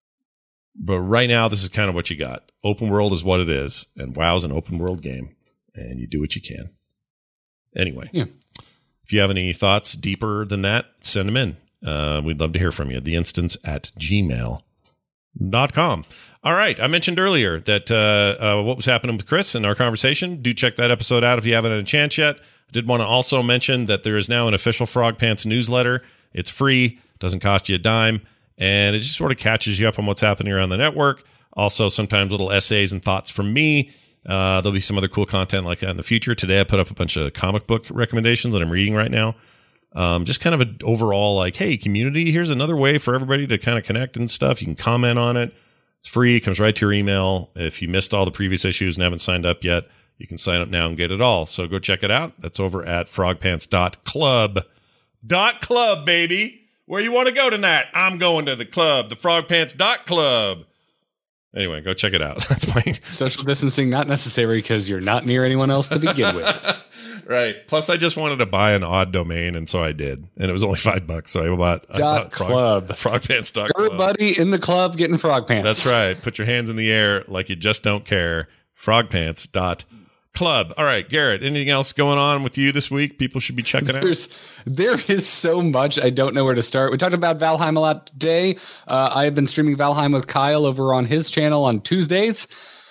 But right now, this is kind of what you got. Open world is what it is, and WoW's an open world game, and you do what you can. Anyway, yeah. If you have any thoughts deeper than that, send them in. Uh, we'd love to hear from you. The instance at gmail dot com. All right. I mentioned earlier that uh, uh, what was happening with Chris in our conversation. Do check that episode out if you haven't had a chance yet. I did want to also mention that there is now an official Frog Pants newsletter. It's free, doesn't cost you a dime, and it just sort of catches you up on what's happening around the network. Also, sometimes little essays and thoughts from me. Uh, there'll be some other cool content like that in the future. Today, I put up a bunch of comic book recommendations that I'm reading right now. Um, just kind of an overall like, hey, community, here's another way for everybody to kind of connect and stuff. You can comment on it. It's free. It comes right to your email. If you missed all the previous issues and haven't signed up yet, you can sign up now and get it all. So go check it out. That's over at frog pants dot club. Dot club, baby. Where you want to go tonight? I'm going to the club, the frog pants dot club. Anyway, go check it out. That's my social distancing not necessary because you're not near anyone else to begin with. Right. Plus, I just wanted to buy an odd domain, and so I did, and it was only five bucks. So I bought dot I bought club frog, frog pants dot club. Everybody in the club getting frog pants. That's right. Put your hands in the air like you just don't care. frog pants dot club. All right, Garrett. Anything else going on with you this week? People should be checking out. There's, there is so much. I don't know where to start. We talked about Valheim a lot today. Uh, I have been streaming Valheim with Kyle over on his channel on Tuesdays.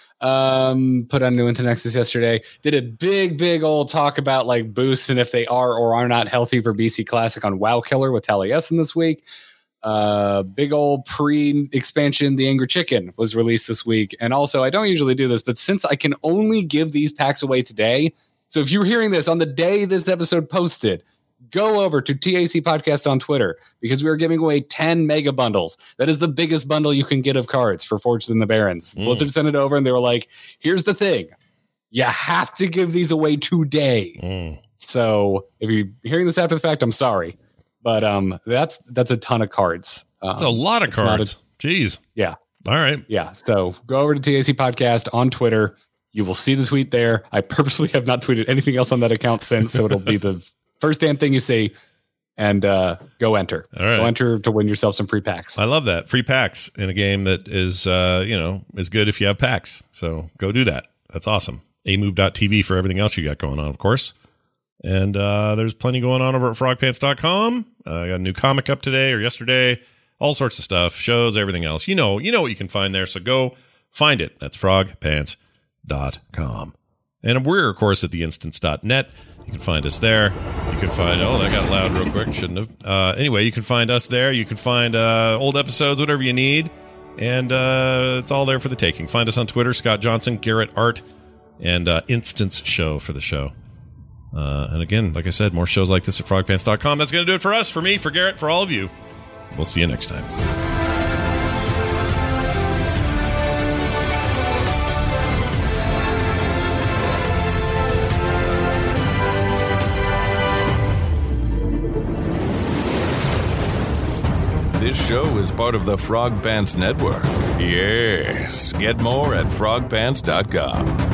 Um, put on New Into Nexus yesterday. Did a big, big old talk about like boosts and if they are or are not healthy for B C Classic on WoW Killer with Taliesin this week. Uh, big old pre-expansion, The Angry Chicken was released this week. And also, I don't usually do this, but since I can only give these packs away today, so if you're hearing this on the day this episode posted, go over to T A C Podcast on Twitter because we are giving away ten mega bundles. That is the biggest bundle you can get of cards for Forges and the Barons. Mm. Blizzard sent it over and they were like, here's the thing. You have to give these away today. Mm. So if you're hearing this after the fact, I'm sorry. But um, that's that's a ton of cards. Um, That's a lot of cards. A, Jeez. Yeah. All right. Yeah. So go over to T A C Podcast on Twitter. You will see the tweet there. I purposely have not tweeted anything else on that account since, so it'll be the first damn thing you see. And uh, go enter. All right. Go enter to win yourself some free packs. I love that. Free packs in a game that is, uh, you know, is good if you have packs. So go do that. That's awesome. A move dot T V for everything else you got going on, of course. And uh, there's plenty going on over at frog pants dot com. Uh, I got a new comic up today or yesterday. All sorts of stuff, shows, everything else. You know, you know what you can find there. So go find it. That's frog pants dot com. And we're, of course, at the instance dot net. You can find us there. You can find, oh, that got loud real quick. Shouldn't have. Uh, anyway, you can find us there. You can find uh, old episodes, whatever you need. And uh, it's all there for the taking. Find us on Twitter, Scott Johnson, Garrett Art, and uh, Instance Show for the show. Uh, and again, like I said, more shows like this at frog pants dot com. That's going to do it for us, for me, for Garrett, for all of you. We'll see you next time. This show is part of the Frog Pants Network. Yes. Get more at frog pants dot com.